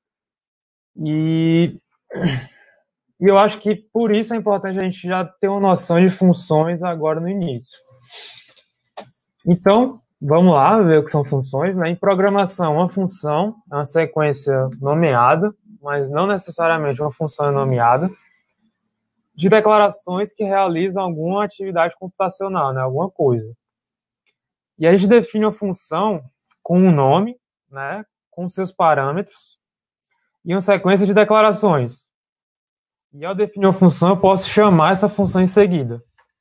E, e eu acho que por isso é importante a gente já ter uma noção de funções agora no início. Então, vamos lá ver o que são funções, né? Em programação, uma função é uma sequência nomeada, mas não necessariamente uma função é nomeada, de declarações que realizam alguma atividade computacional, né? Alguma coisa. E a gente define a função com um nome, né? Com seus parâmetros, e uma sequência de declarações. E ao definir uma função, eu posso chamar essa função em seguida.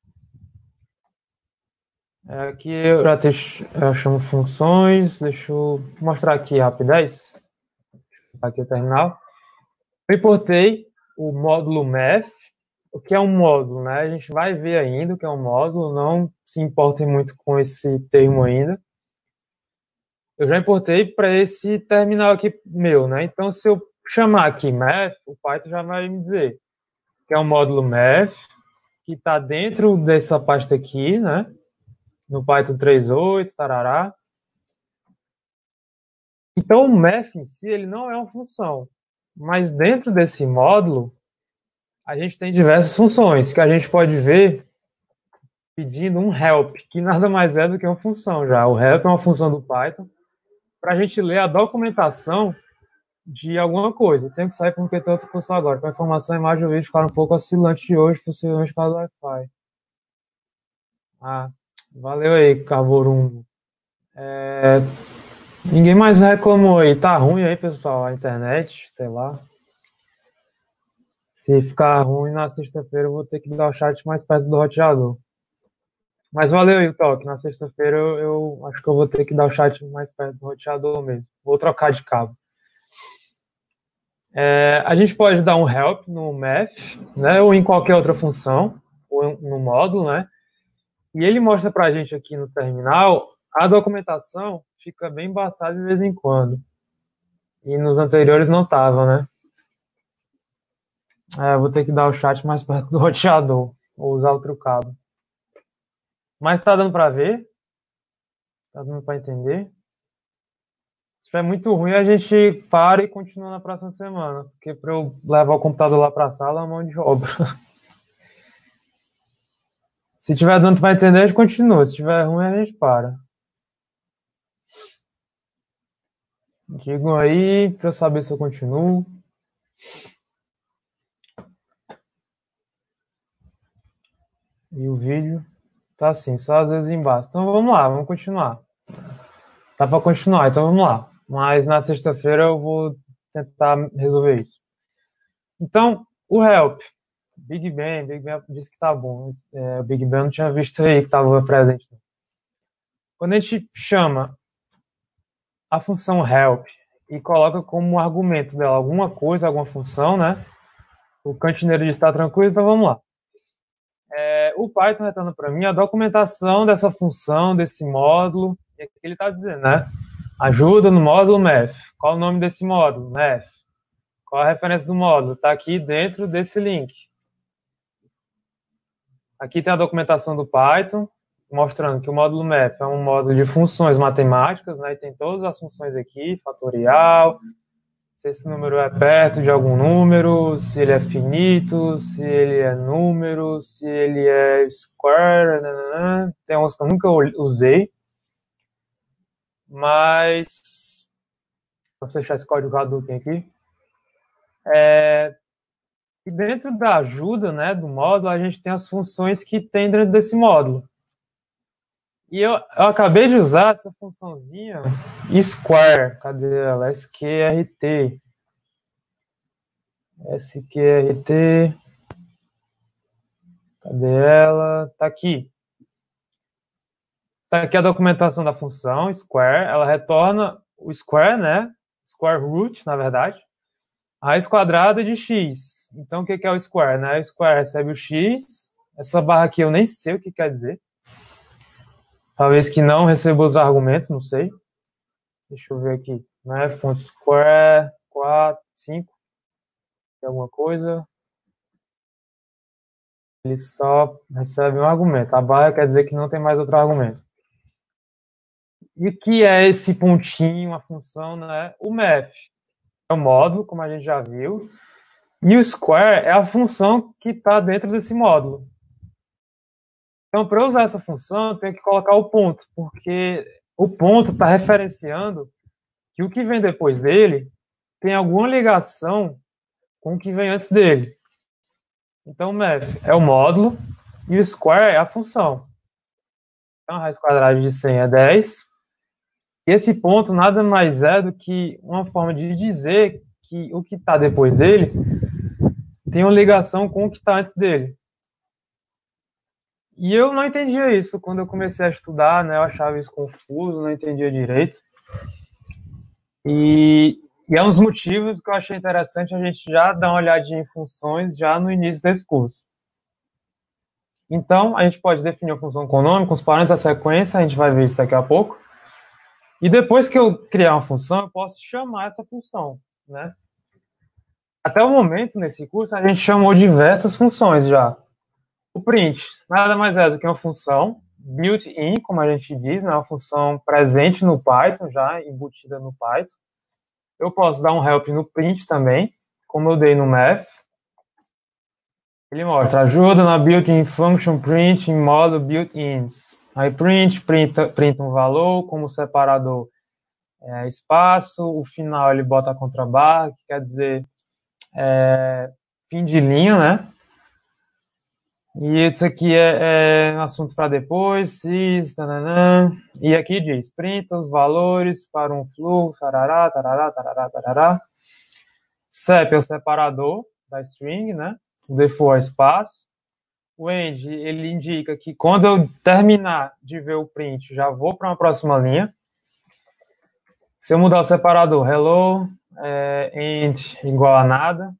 É, aqui eu já te, eu chamo funções, deixa eu mostrar aqui rapidez. Aqui o terminal. Eu importei o módulo math. O que é um módulo, né? A gente vai ver ainda o que é um módulo, não se importem muito com esse termo ainda. Eu já importei para esse terminal aqui meu, né? Então, se eu chamar aqui math, o Python já vai me dizer que é um módulo math, que está dentro dessa pasta aqui, né? No Python três ponto oito, tarará. Então, o math em si, ele não é uma função. Mas dentro desse módulo, a gente tem diversas funções que a gente pode ver pedindo um help, que nada mais é do que uma função já. O help é uma função do Python para a gente ler a documentação de alguma coisa. Tem que sair porque tem outra função agora. Com a informação, a imagem e o vídeo ficaram um pouco oscilantes de hoje, possivelmente por causa do Wi-Fi. Ah, valeu aí, Carvorum. É... Ninguém mais reclamou aí. Tá ruim aí, pessoal, a internet, sei lá. Se ficar ruim na sexta-feira, eu vou ter que dar o chat mais perto do roteador. Mas valeu aí o toque. Na sexta-feira eu, eu acho que eu vou ter que dar o chat mais perto do roteador mesmo. Vou trocar de cabo. É, a gente pode dar um help no math, né, ou em qualquer outra função, ou no módulo, né? E ele mostra pra gente aqui no terminal, a documentação fica bem embaçada de vez em quando. E nos anteriores não tava, né? É, vou ter que dar o chat mais perto do roteador, ou usar outro cabo. Mas tá dando pra ver? Tá dando pra entender? Se estiver muito ruim, a gente para e continua na próxima semana. Porque para eu levar o computador lá para a sala é uma mão de obra. Se tiver dando para entender, a gente continua. Se tiver ruim, a gente para. Digam aí para eu saber se eu continuo. E o vídeo tá assim, só às vezes embaixo. Então vamos lá, vamos continuar. Tá para continuar, então vamos lá. Mas na sexta-feira eu vou tentar resolver isso. Então, o help. Big Ben, Big Ben disse que tá bom. É, o Big Ben eu não tinha visto aí que estava presente. Quando a gente chama a função help e coloca como argumento dela alguma coisa, alguma função, né? O cantineiro diz está tranquilo, então vamos lá. É, o Python retorna para mim a documentação dessa função, desse módulo, e aqui ele está dizendo, né? Ajuda no módulo math. Qual o nome desse módulo? Math. Qual a referência do módulo? Está aqui dentro desse link. Aqui tem a documentação do Python, mostrando que o módulo math é um módulo de funções matemáticas, né? E tem todas as funções aqui, fatorial, se esse número é perto de algum número, se ele é finito, se ele é número, se ele é square, nananã. Tem uns que eu nunca usei, mas vou fechar esse código Hadouken aqui. É... E dentro da ajuda, né, do módulo, a gente tem as funções que tem dentro desse módulo. E eu, eu acabei de usar essa funçãozinha square, cadê ela? S Q R T. S Q R T. Cadê ela? Tá aqui. Tá aqui a documentação da função square. Ela retorna o square, né? Square root, na verdade. A raiz quadrada de x. Então, o que é o square, né? O square recebe o x. Essa barra aqui eu nem sei o que quer dizer. Talvez que não receba os argumentos, não sei. Deixa eu ver aqui. Né? Fonte square, quatro, cinco. Tem alguma coisa? Ele só recebe um argumento. A barra quer dizer que não tem mais outro argumento. E o que é esse pontinho, a função, né? O math é o módulo, como a gente já viu. E o square é a função que está dentro desse módulo. Então, para eu usar essa função, eu tenho que colocar o ponto, porque o ponto está referenciando que o que vem depois dele tem alguma ligação com o que vem antes dele. Então, o math é o módulo e o square é a função. Então, a raiz quadrada de cem é dez. E esse ponto nada mais é do que uma forma de dizer que o que está depois dele tem uma ligação com o que está antes dele. E eu não entendia isso quando eu comecei a estudar, né? Eu achava isso confuso, não entendia direito. E, e é um dos motivos que eu achei interessante a gente já dar uma olhadinha em funções já no início desse curso. Então, a gente pode definir a função com o nome, com os parâmetros da sequência, a gente vai ver isso daqui a pouco. E depois que eu criar uma função, eu posso chamar essa função, né? Até o momento, nesse curso, a gente chamou diversas funções já. O print nada mais é do que uma função built-in, como a gente diz, né? Uma função presente no Python, já embutida no Python. Eu posso dar um help no print também, como eu dei no math. Ele mostra, ajuda na built-in function print em modo built-ins. Aí print, printa, printa um valor, como separador é, espaço, o final ele bota a contrabarra, que quer dizer é, fim de linha, né? E isso aqui é, é assunto para depois, cis, tananã. E aqui diz, printa os valores para um fluxo, tarará, tarará, tarará, tarará. Sep é o separador da string, né? O default é espaço. O end, ele indica que quando eu terminar de ver o print, já vou para uma próxima linha. Se eu mudar o separador, hello, é, end igual a nada.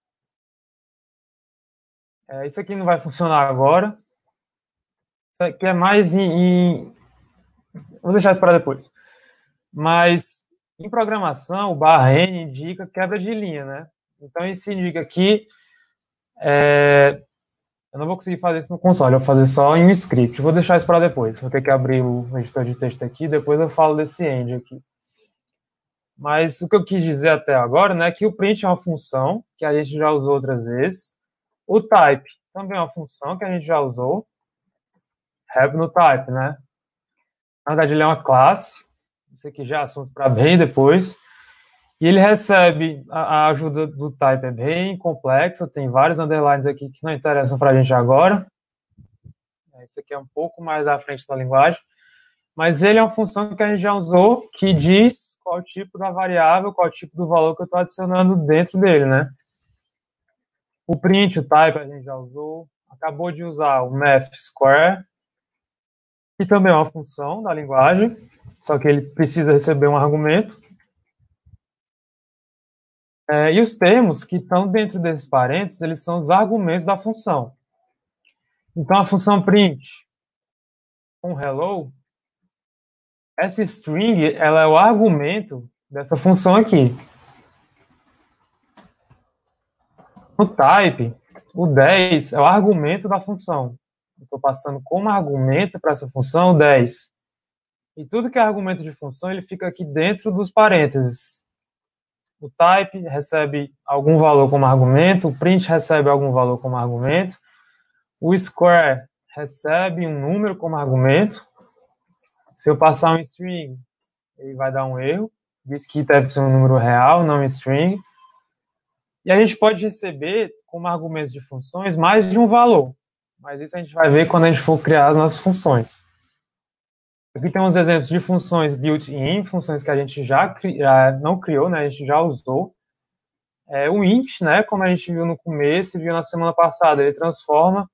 É, isso aqui não vai funcionar agora. Isso aqui é mais em, em... Vou deixar isso para depois. Mas em programação, o barra N indica quebra de linha, né? Então isso indica que é... eu não vou conseguir fazer isso no console, eu vou fazer só em um script. Vou deixar isso para depois. Vou ter que abrir o editor de texto aqui, depois eu falo desse end aqui. Mas o que eu quis dizer até agora, né, é que o print é uma função que a gente já usou outras vezes. O type também é uma função que a gente já usou. Help no type, né? Na verdade, ele é uma classe. Isso aqui já é assunto para bem depois. E ele recebe a, a ajuda do type, é bem complexa. Tem vários underlines aqui que não interessam para a gente agora. Isso aqui é um pouco mais à frente da linguagem. Mas ele é uma função que a gente já usou, que diz qual o tipo da variável, qual o tipo do valor que eu estou adicionando dentro dele, né? O print, o type, a gente já usou. Acabou de usar o math square, que também é uma função da linguagem, só que ele precisa receber um argumento. É, e os termos que estão dentro desses parênteses, eles são os argumentos da função. Então, a função print com hello, essa string, ela é o argumento dessa função aqui. No type, o dez é o argumento da função. Estou passando como argumento para essa função o dez. E tudo que é argumento de função, ele fica aqui dentro dos parênteses. O type recebe algum valor como argumento, o print recebe algum valor como argumento, o square recebe um número como argumento. Se eu passar um string, ele vai dar um erro, diz que deve ser um número real, não um string. E a gente pode receber como argumentos de funções mais de um valor, mas isso a gente vai ver quando a gente for criar as nossas funções. Aqui tem uns exemplos de funções built-in, funções que a gente já, cri... já não criou, né? A gente já usou. É, o int, né? Como a gente viu no começo e viu na semana passada, ele transforma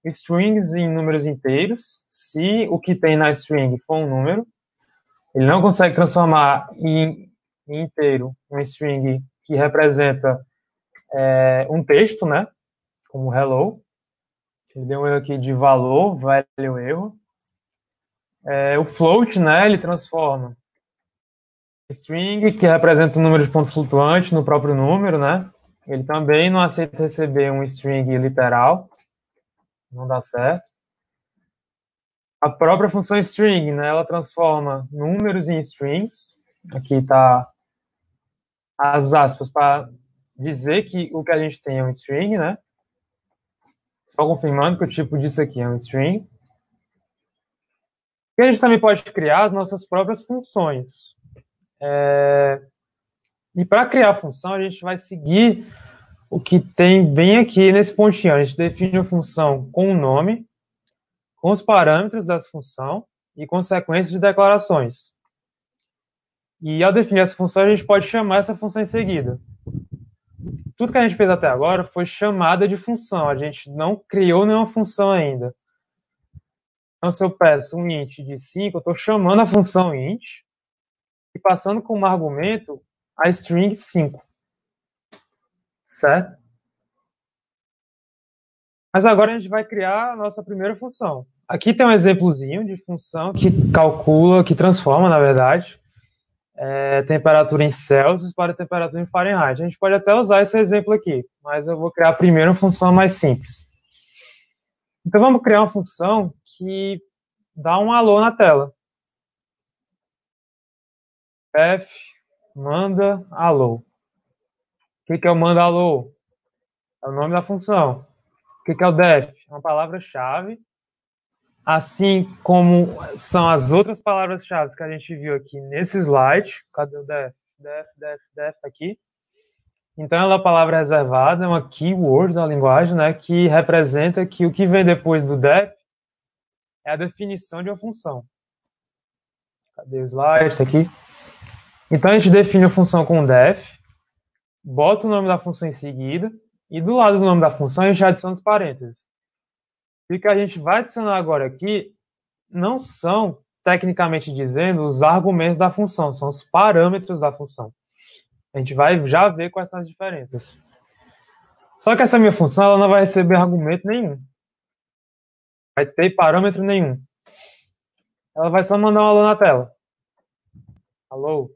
strings em números inteiros. Se o que tem na string for um número, ele não consegue transformar em, em inteiro uma string que representa é, um texto, né? Como hello. Ele deu um erro aqui de valor, valeu erro. É, o float, né? Ele transforma string, que representa o número de ponto flutuante, no próprio número, né? Ele também não aceita receber um string literal. Não dá certo. A própria função string, né? Ela transforma números em strings. Aqui está as aspas para dizer que o que a gente tem é um string, né? Só confirmando que o tipo disso aqui é um string. E a gente também pode criar as nossas próprias funções. É... E para criar a função, a gente vai seguir o que tem bem aqui nesse pontinho. A gente define a função com o nome, com os parâmetros dessa função e com sequência de declarações. E ao definir essa função, a gente pode chamar essa função em seguida. Tudo que a gente fez até agora foi chamada de função. A gente não criou nenhuma função ainda. Então, se eu peço um int de cinco, eu estou chamando a função int e passando como argumento a string cinco. Certo? Mas agora a gente vai criar a nossa primeira função. Aqui tem um exemplozinho de função que calcula, que transforma, na verdade, é, temperatura em Celsius para temperatura em Fahrenheit. A gente pode até usar esse exemplo aqui, mas eu vou criar primeiro uma função mais simples. Então vamos criar uma função que dá um alô na tela. F manda alô. O que é o manda alô? É o nome da função. O que é o def? É uma palavra-chave. Assim como são as outras palavras-chave que a gente viu aqui nesse slide. Cadê o def? Def, def, def, aqui. Então, ela é uma palavra reservada, é uma keyword da linguagem, né, que representa que o que vem depois do def é a definição de uma função. Cadê o slide? Está aqui. Então, a gente define a função com def, bota o nome da função em seguida, e do lado do nome da função, a gente adiciona os parênteses. E o que a gente vai adicionar agora aqui não são, tecnicamente dizendo, os argumentos da função, são os parâmetros da função. A gente vai já ver quais são as diferenças. Só que essa minha função ela não vai receber argumento nenhum. Vai ter parâmetro nenhum. Ela vai só mandar um alô na tela. Alô.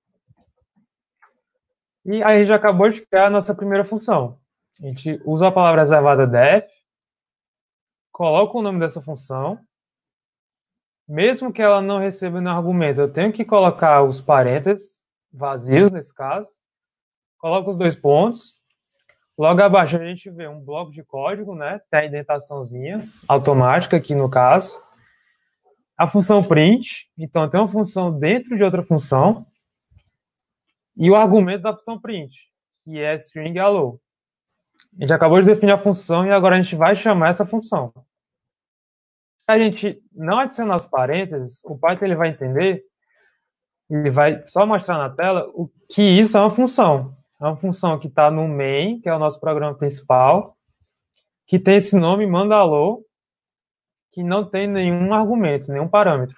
E aí a gente acabou de criar a nossa primeira função. A gente usa a palavra reservada def, coloca o nome dessa função. Mesmo que ela não receba nenhum argumento, eu tenho que colocar os parênteses vazios, nesse caso. Coloco os dois pontos. Logo abaixo a gente vê um bloco de código, né? Tem a indentaçãozinha automática aqui no caso. A função print, então tem uma função dentro de outra função. E o argumento da função print, que é string hello. A gente acabou de definir a função e agora a gente vai chamar essa função. Se a gente não adicionar os parênteses, o Python ele vai entender, ele vai só mostrar na tela o que isso é uma função. É uma função que está no main, que é o nosso programa principal, que tem esse nome manda alô, que não tem nenhum argumento, nenhum parâmetro.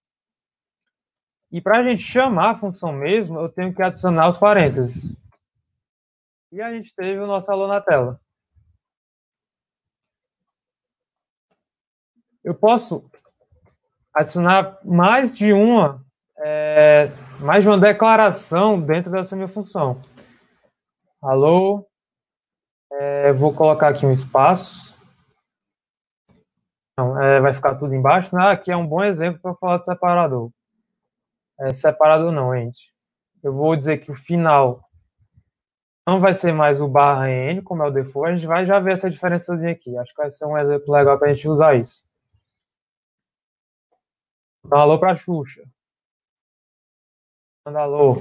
E para a gente chamar a função mesmo, eu tenho que adicionar os parênteses. E a gente teve o nosso alô na tela. Eu posso adicionar mais de uma, é, mais de uma declaração dentro dessa minha função. Alô, é, vou colocar aqui um espaço. Não, é, vai ficar tudo embaixo. Né? Aqui é um bom exemplo para falar de separador. É, separador não, gente. Eu vou dizer que o final não vai ser mais o barra N, como é o default. A gente vai já ver essa diferençazinha aqui. Acho que vai ser um exemplo legal para a gente usar isso. Então, alô para a Xuxa. Manda alô.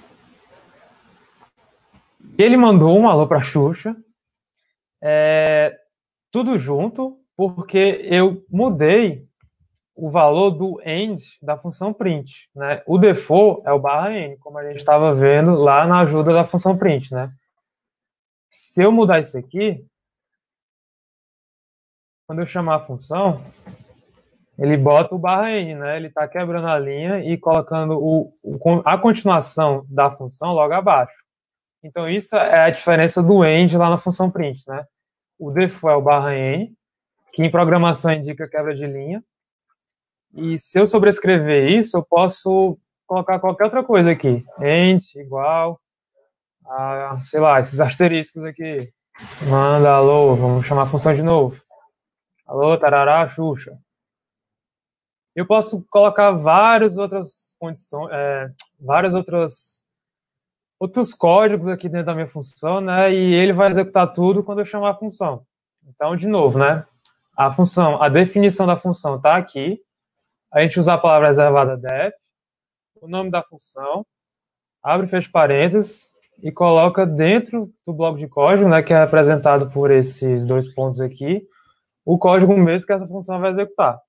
Ele mandou um alô para a Xuxa. É, tudo junto, porque eu mudei o valor do end da função print, né? O default é o barra n, como a gente estava vendo lá na ajuda da função print, né? Se eu mudar isso aqui, quando eu chamar a função, ele bota o barra n, né? Ele está quebrando a linha e colocando o, o, a continuação da função logo abaixo. Então, isso é a diferença do end lá na função print, né? O default é o barra n, que em programação indica quebra de linha. E se eu sobrescrever isso, eu posso colocar qualquer outra coisa aqui. End igual a, sei lá, esses asteriscos aqui. Manda, alô, vamos chamar a função de novo. Alô, tarará, Xuxa. Eu posso colocar várias outras condições, é, várias outras outros códigos aqui dentro da minha função, né? E ele vai executar tudo quando eu chamar a função. Então, de novo, né? A função, a definição da função está aqui. A gente usa a palavra reservada def, o nome da função, abre e fecha parênteses e coloca dentro do bloco de código, né, que é representado por esses dois pontos aqui, o código mesmo que essa função vai executar.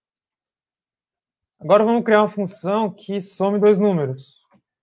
Agora vamos criar uma função que some dois números.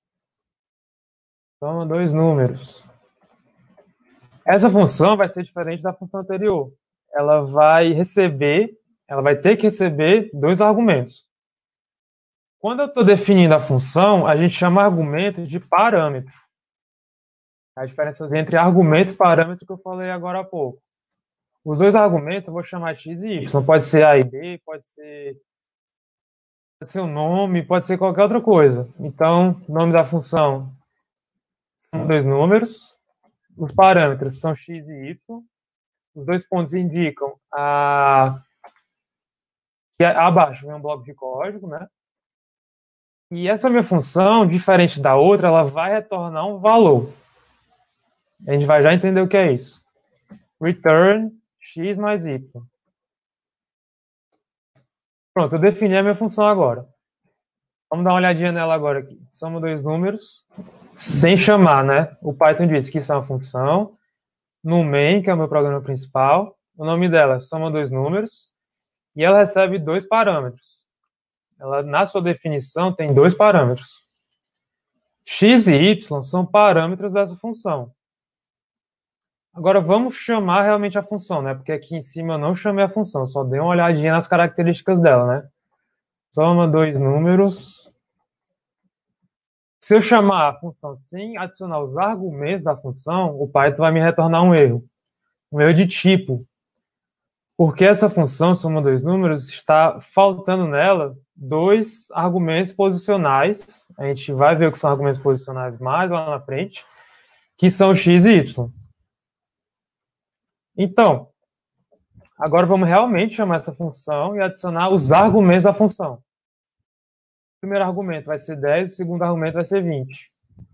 Soma dois números. Essa função vai ser diferente da função anterior. Ela vai receber, ela vai ter que receber dois argumentos. Quando eu estou definindo a função, a gente chama argumento de parâmetro. A diferença entre argumento e parâmetro que eu falei agora há pouco. Os dois argumentos eu vou chamar x e y. Pode ser a e b, pode ser, pode ser o nome, pode ser qualquer outra coisa. Então, o nome da função são dois números. Os parâmetros são x e y. Os dois pontos indicam a... que abaixo vem um bloco de código, né? E essa minha função, diferente da outra, ela vai retornar um valor. A gente vai já entender o que é isso. Return x mais y. Pronto, eu defini a minha função agora. Vamos dar uma olhadinha nela agora aqui. Soma dois números, sem chamar, né? O Python diz que isso é uma função. No main, que é o meu programa principal, o nome dela é soma dois números, e ela recebe dois parâmetros. Ela, na sua definição, tem dois parâmetros. X e y são parâmetros dessa função. Agora vamos chamar realmente a função, né? Porque aqui em cima eu não chamei a função, só dei uma olhadinha nas características dela, né? Soma dois números. Se eu chamar a função sem adicionar os argumentos da função, o Python vai me retornar um erro. Um erro de tipo. Porque essa função, soma dois números, está faltando nela dois argumentos posicionais. A gente vai ver o que são argumentos posicionais mais lá na frente, que são x e y. Então, agora vamos realmente chamar essa função e adicionar os argumentos da função. O primeiro argumento vai ser dez, o segundo argumento vai ser vinte.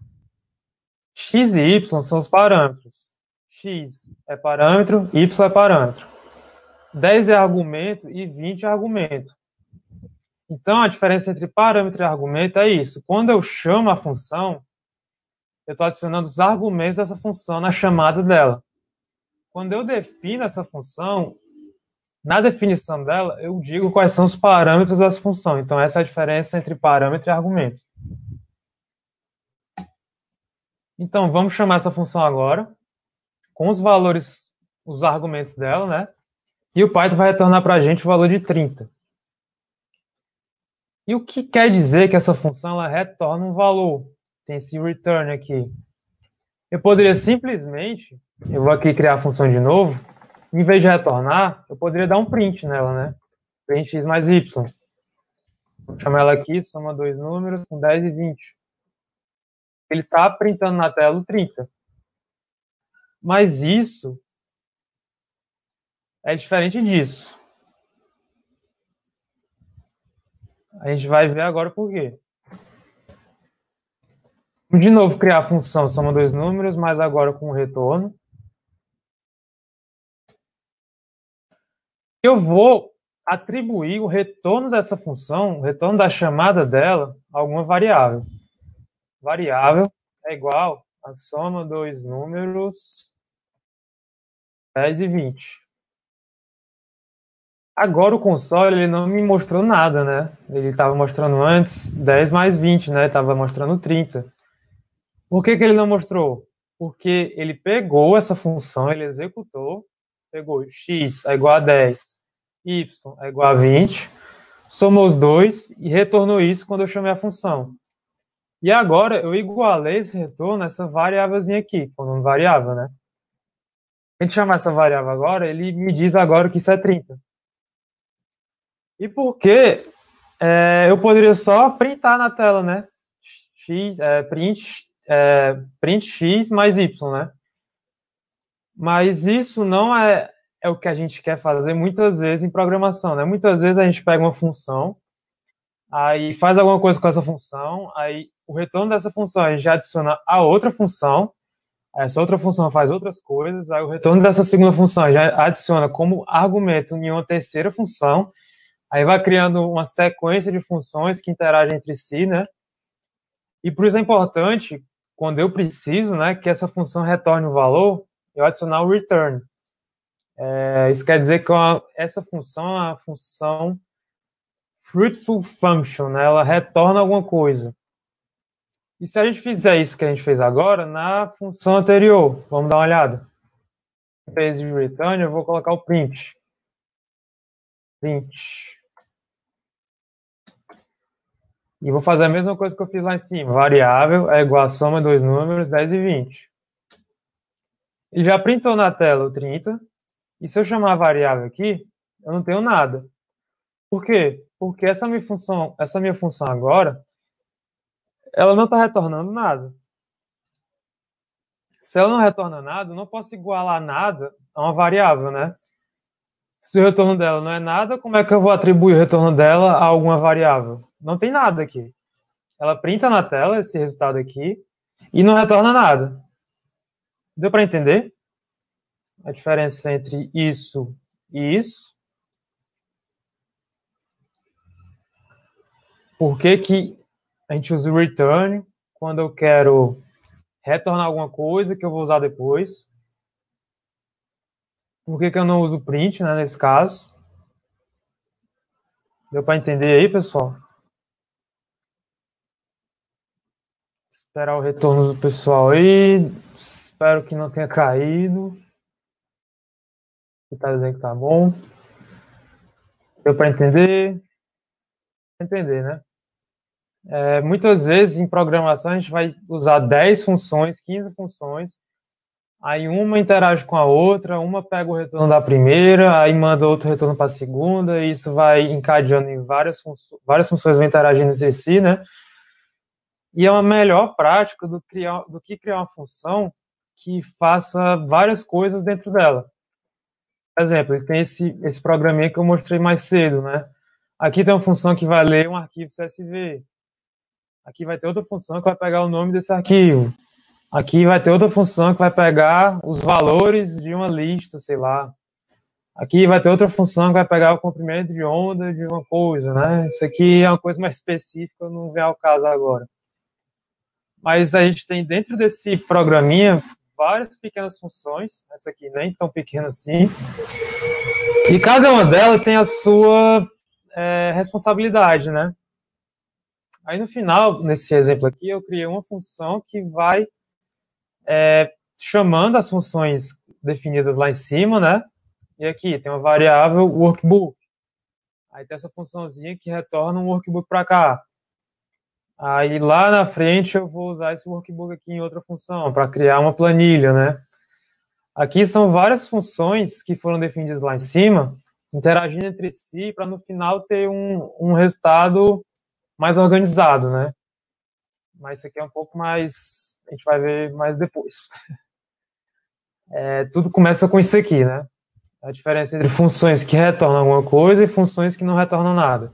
X e y são os parâmetros. X é parâmetro, y é parâmetro. dez é argumento e vinte é argumento. Então, a diferença entre parâmetro e argumento é isso. Quando eu chamo a função, eu estou adicionando os argumentos dessa função na chamada dela. Quando eu defino essa função, na definição dela, eu digo quais são os parâmetros dessa função. Então, essa é a diferença entre parâmetro e argumento. Então, vamos chamar essa função agora, com os valores, os argumentos dela, né? E o Python vai retornar para a gente o valor de trinta. E o que quer dizer que essa função ela retorna um valor? Tem esse return aqui. Eu poderia simplesmente, eu vou aqui criar a função de novo, em vez de retornar, eu poderia dar um print nela, né? Print x mais y. Vou chamar ela aqui, soma dois números com dez e vinte. Ele está printando na tela o trinta. Mas isso é diferente disso. A gente vai ver agora por quê. Vamos de novo criar a função soma dois números, mas agora com o retorno. Eu vou atribuir o retorno dessa função, o retorno da chamada dela, a alguma variável. Variável é igual a soma dois números dez e vinte. Agora o console ele não me mostrou nada, né? Ele estava mostrando antes dez mais vinte, né? Estava mostrando trinta. Por que que ele não mostrou? Porque ele pegou essa função, ele executou, pegou x é igual a dez y é igual a vinte, somou os dois e retornou isso quando eu chamei a função. E agora eu igualei esse retorno a essa variávelzinha aqui, como variável, né? A gente chamar essa variável agora, ele me diz agora que isso é trinta. E por que é, eu poderia só printar na tela, né? X, é, print, é, print x mais y, né? Mas isso não é, é o que a gente quer fazer muitas vezes em programação, né? Muitas vezes a gente pega uma função, aí faz alguma coisa com essa função, aí o retorno dessa função a gente já adiciona a outra função, essa outra função faz outras coisas, aí o retorno dessa segunda função já adiciona como argumento em uma terceira função, aí vai criando uma sequência de funções que interagem entre si, né? E por isso é importante, quando eu preciso, né, que essa função retorne o valor, eu adicionar o return. É, isso quer dizer que uma, essa função é uma função fruitful function, né? Ela retorna alguma coisa. E se a gente fizer isso que a gente fez agora na função anterior, vamos dar uma olhada. Em vez de return, eu vou colocar o print. Print. E vou fazer a mesma coisa que eu fiz lá em cima. Variável é igual a soma de dois números, dez e vinte. E já printou na tela o trinta. E se eu chamar a variável aqui, eu não tenho nada. Por quê? Porque essa minha função, essa minha função agora, ela não está retornando nada. Se ela não retorna nada, eu não posso igualar nada a uma variável, né? Se o retorno dela não é nada, como é que eu vou atribuir o retorno dela a alguma variável? Não tem nada aqui. Ela printa na tela esse resultado aqui e não retorna nada. Deu para entender a diferença entre isso e isso? Por que que a gente usa o return quando eu quero retornar alguma coisa que eu vou usar depois? Por que que eu não uso print, né, nesse caso? Deu para entender aí, pessoal? Esperar o retorno do pessoal aí. Espero que não tenha caído. Você tá dizendo que tá bom. Deu para entender? Entender, né? É, muitas vezes em programação a gente vai usar dez funções, quinze funções. Aí uma interage com a outra, uma pega o retorno da primeira, aí manda outro retorno para a segunda, e isso vai encadeando em várias funções, várias funções vão interagindo entre si, né? E é uma melhor prática do, criar, do que criar uma função que faça várias coisas dentro dela. Por exemplo, tem esse, esse programinha que eu mostrei mais cedo, né? Aqui tem uma função que vai ler um arquivo C S V. Aqui vai ter outra função que vai pegar o nome desse arquivo. Aqui vai ter outra função que vai pegar os valores de uma lista, sei lá. Aqui vai ter outra função que vai pegar o comprimento de onda de uma coisa, né? Isso aqui é uma coisa mais específica, não vem ao caso agora. Mas a gente tem dentro desse programinha várias pequenas funções, essa aqui nem tão pequena assim, e cada uma delas tem a sua é, responsabilidade, né? Aí no final, nesse exemplo aqui, eu criei uma função que vai é, chamando as funções definidas lá em cima, né? E aqui tem uma variável workbook. Aí tem essa funçãozinha que retorna um workbook para cá. Aí lá na frente eu vou usar esse workbook aqui em outra função, para criar uma planilha, né? Aqui são várias funções que foram definidas lá em cima, interagindo entre si, para no final ter um, um resultado mais organizado, né? Mas isso aqui é um pouco mais... a gente vai ver mais depois. É, tudo começa com isso aqui, né? A diferença entre funções que retornam alguma coisa e funções que não retornam nada.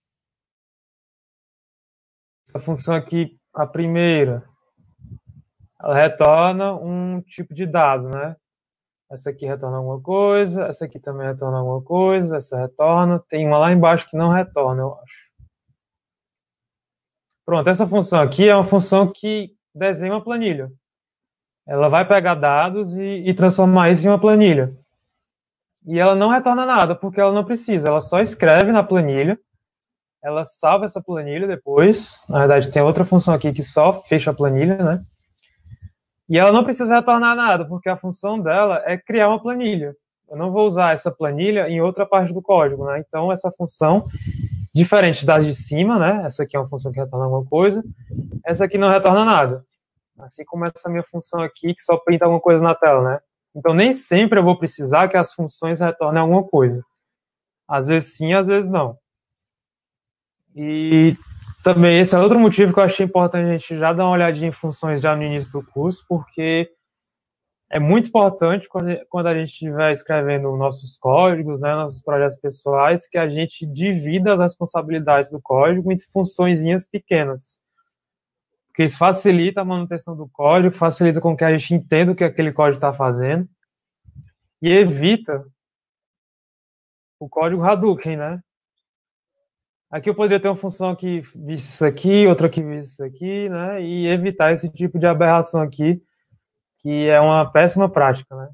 Essa função aqui, a primeira, ela retorna um tipo de dado, né? Essa aqui retorna alguma coisa, essa aqui também retorna alguma coisa, essa retorna. Tem uma lá embaixo que não retorna, eu acho. Pronto, essa função aqui é uma função que desenha uma planilha. Ela vai pegar dados e, e transformar isso em uma planilha. E ela não retorna nada, porque ela não precisa. Ela só escreve na planilha, ela salva essa planilha depois. Na verdade, tem outra função aqui que só fecha a planilha, né? E ela não precisa retornar nada, porque a função dela é criar uma planilha. eu não vou usar essa planilha em outra parte do código, né? Então, essa função, diferente das de cima, né? Essa aqui é uma função que retorna alguma coisa, essa aqui não retorna nada. Assim como essa minha função aqui, que só printa alguma coisa na tela, né? Então, nem sempre eu vou precisar que as funções retornem alguma coisa. Às vezes sim, às vezes não. E também esse é outro motivo que eu achei importante a gente já dar uma olhadinha em funções já no início do curso, porque é muito importante quando a gente estiver escrevendo nossos códigos, né, nossos projetos pessoais, que a gente divida as responsabilidades do código em funçõezinhas pequenas. Porque isso facilita a manutenção do código, facilita com que a gente entenda o que aquele código está fazendo e evita o código Hadouken, né? Aqui eu poderia ter uma função que visse isso aqui, outra que visse isso aqui, né? E evitar esse tipo de aberração aqui, que é uma péssima prática, né?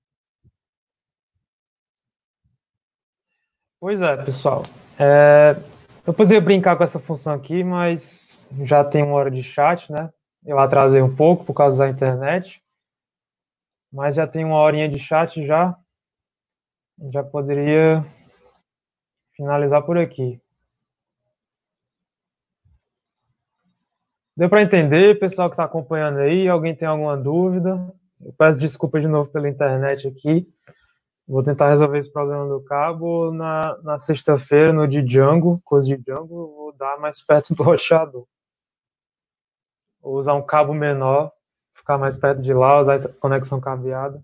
Pois é, pessoal. É, eu poderia brincar com essa função aqui, mas já tem uma hora de chat, né? Eu atrasei um pouco por causa da internet, mas já tem uma horinha de chat já. Já poderia finalizar por aqui. Deu para entender, pessoal que está acompanhando aí? Alguém tem alguma dúvida? Eu peço desculpa de novo pela internet aqui. Vou tentar resolver esse problema do cabo na, na sexta-feira, no de Django, curso de Django, eu vou dar mais perto do roteador. Vou usar um cabo menor, ficar mais perto de lá, usar a conexão cabeada.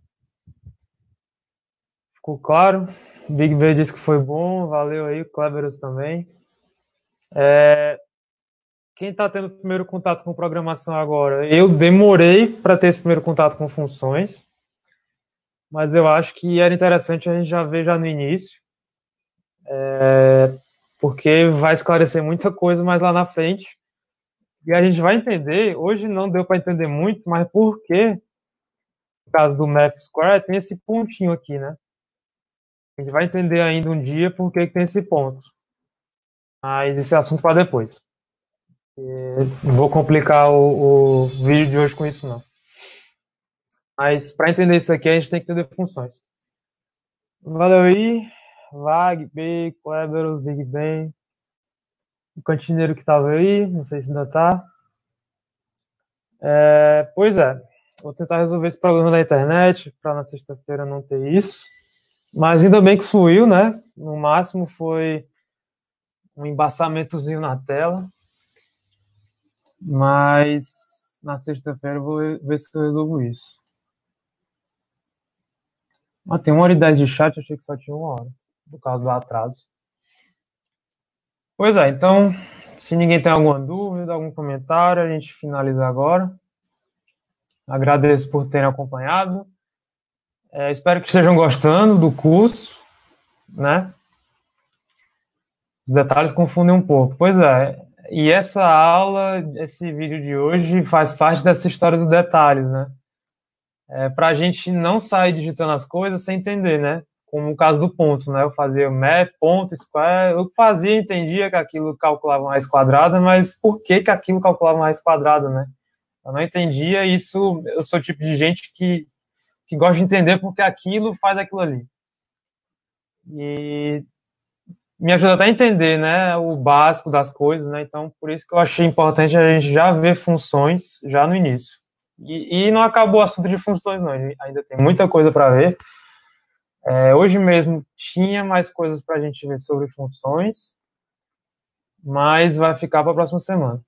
Ficou claro? Big B disse que foi bom, valeu aí, Cleverus também. É, quem está tendo primeiro contato com programação agora? Eu demorei para ter esse primeiro contato com funções, mas eu acho que era interessante a gente já ver já no início, é, porque vai esclarecer muita coisa mais lá na frente. E a gente vai entender, hoje não deu para entender muito, mas por que, no caso do Math Square, tem esse pontinho aqui, né? A gente vai entender ainda um dia por que, que tem esse ponto. Mas esse é assunto para depois. Não vou complicar o, o vídeo de hoje com isso, não. Mas para entender isso aqui, a gente tem que entender funções. Valeu aí, Vag, B, Kleberus, Big Ben, o cantineiro que estava aí, não sei se ainda está. É, pois é, vou tentar resolver esse problema da internet para na sexta-feira não ter isso. Mas ainda bem que fluiu, né? No máximo foi um embaçamentozinho na tela. Mas na sexta-feira eu vou ver se eu resolvo isso. Ah, tem uma hora e dez de chat, eu achei que só tinha uma hora, por causa do atraso. Pois é, então, se ninguém tem alguma dúvida, algum comentário, a gente finaliza agora. Agradeço por terem acompanhado. É, espero que estejam gostando do curso, né? Os detalhes confundem um pouco. Pois é, e essa aula, esse vídeo de hoje faz parte dessa história dos detalhes, né? É, para a gente não sair digitando as coisas sem entender, né? Como o caso do ponto, né? Eu fazia math, ponto, square, eu fazia, entendia que aquilo calculava uma raiz quadrada, mas por que que aquilo calculava uma raiz quadrada, né? Eu não entendia isso, eu sou o tipo de gente que, que gosta de entender porque aquilo faz aquilo ali. E me ajuda até a entender, né, o básico das coisas, né? Então, por isso que eu achei importante a gente já ver funções já no início. E, e não acabou o assunto de funções, não. Ainda tem muita coisa para ver. É, hoje mesmo tinha mais coisas para a gente ver sobre funções, mas vai ficar para a próxima semana.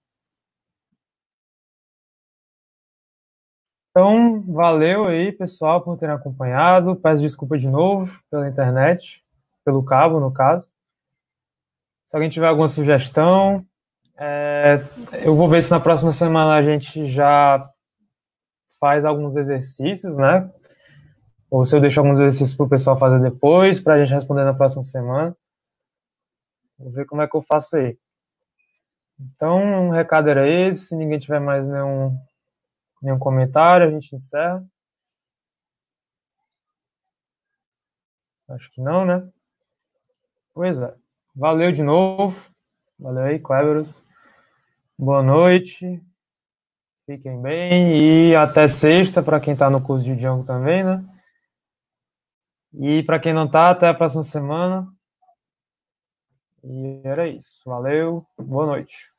Então, valeu aí, pessoal, por terem acompanhado. Peço desculpa de novo pela internet, pelo cabo, no caso. Se alguém tiver alguma sugestão, é, eu vou ver se na próxima semana a gente já faz alguns exercícios, né? Ou se eu deixo alguns exercícios para o pessoal fazer depois, para a gente responder na próxima semana. Vou ver como é que eu faço aí. Então, um recado era esse. Se ninguém tiver mais nenhum, nenhum comentário, a gente encerra. Acho que não, né? Pois é. Valeu de novo. Valeu aí, Cleverus. Boa noite. Fiquem bem. E até sexta, para quem está no curso de Django também, né? E para quem não tá, até a próxima semana. E era isso. Valeu, boa noite.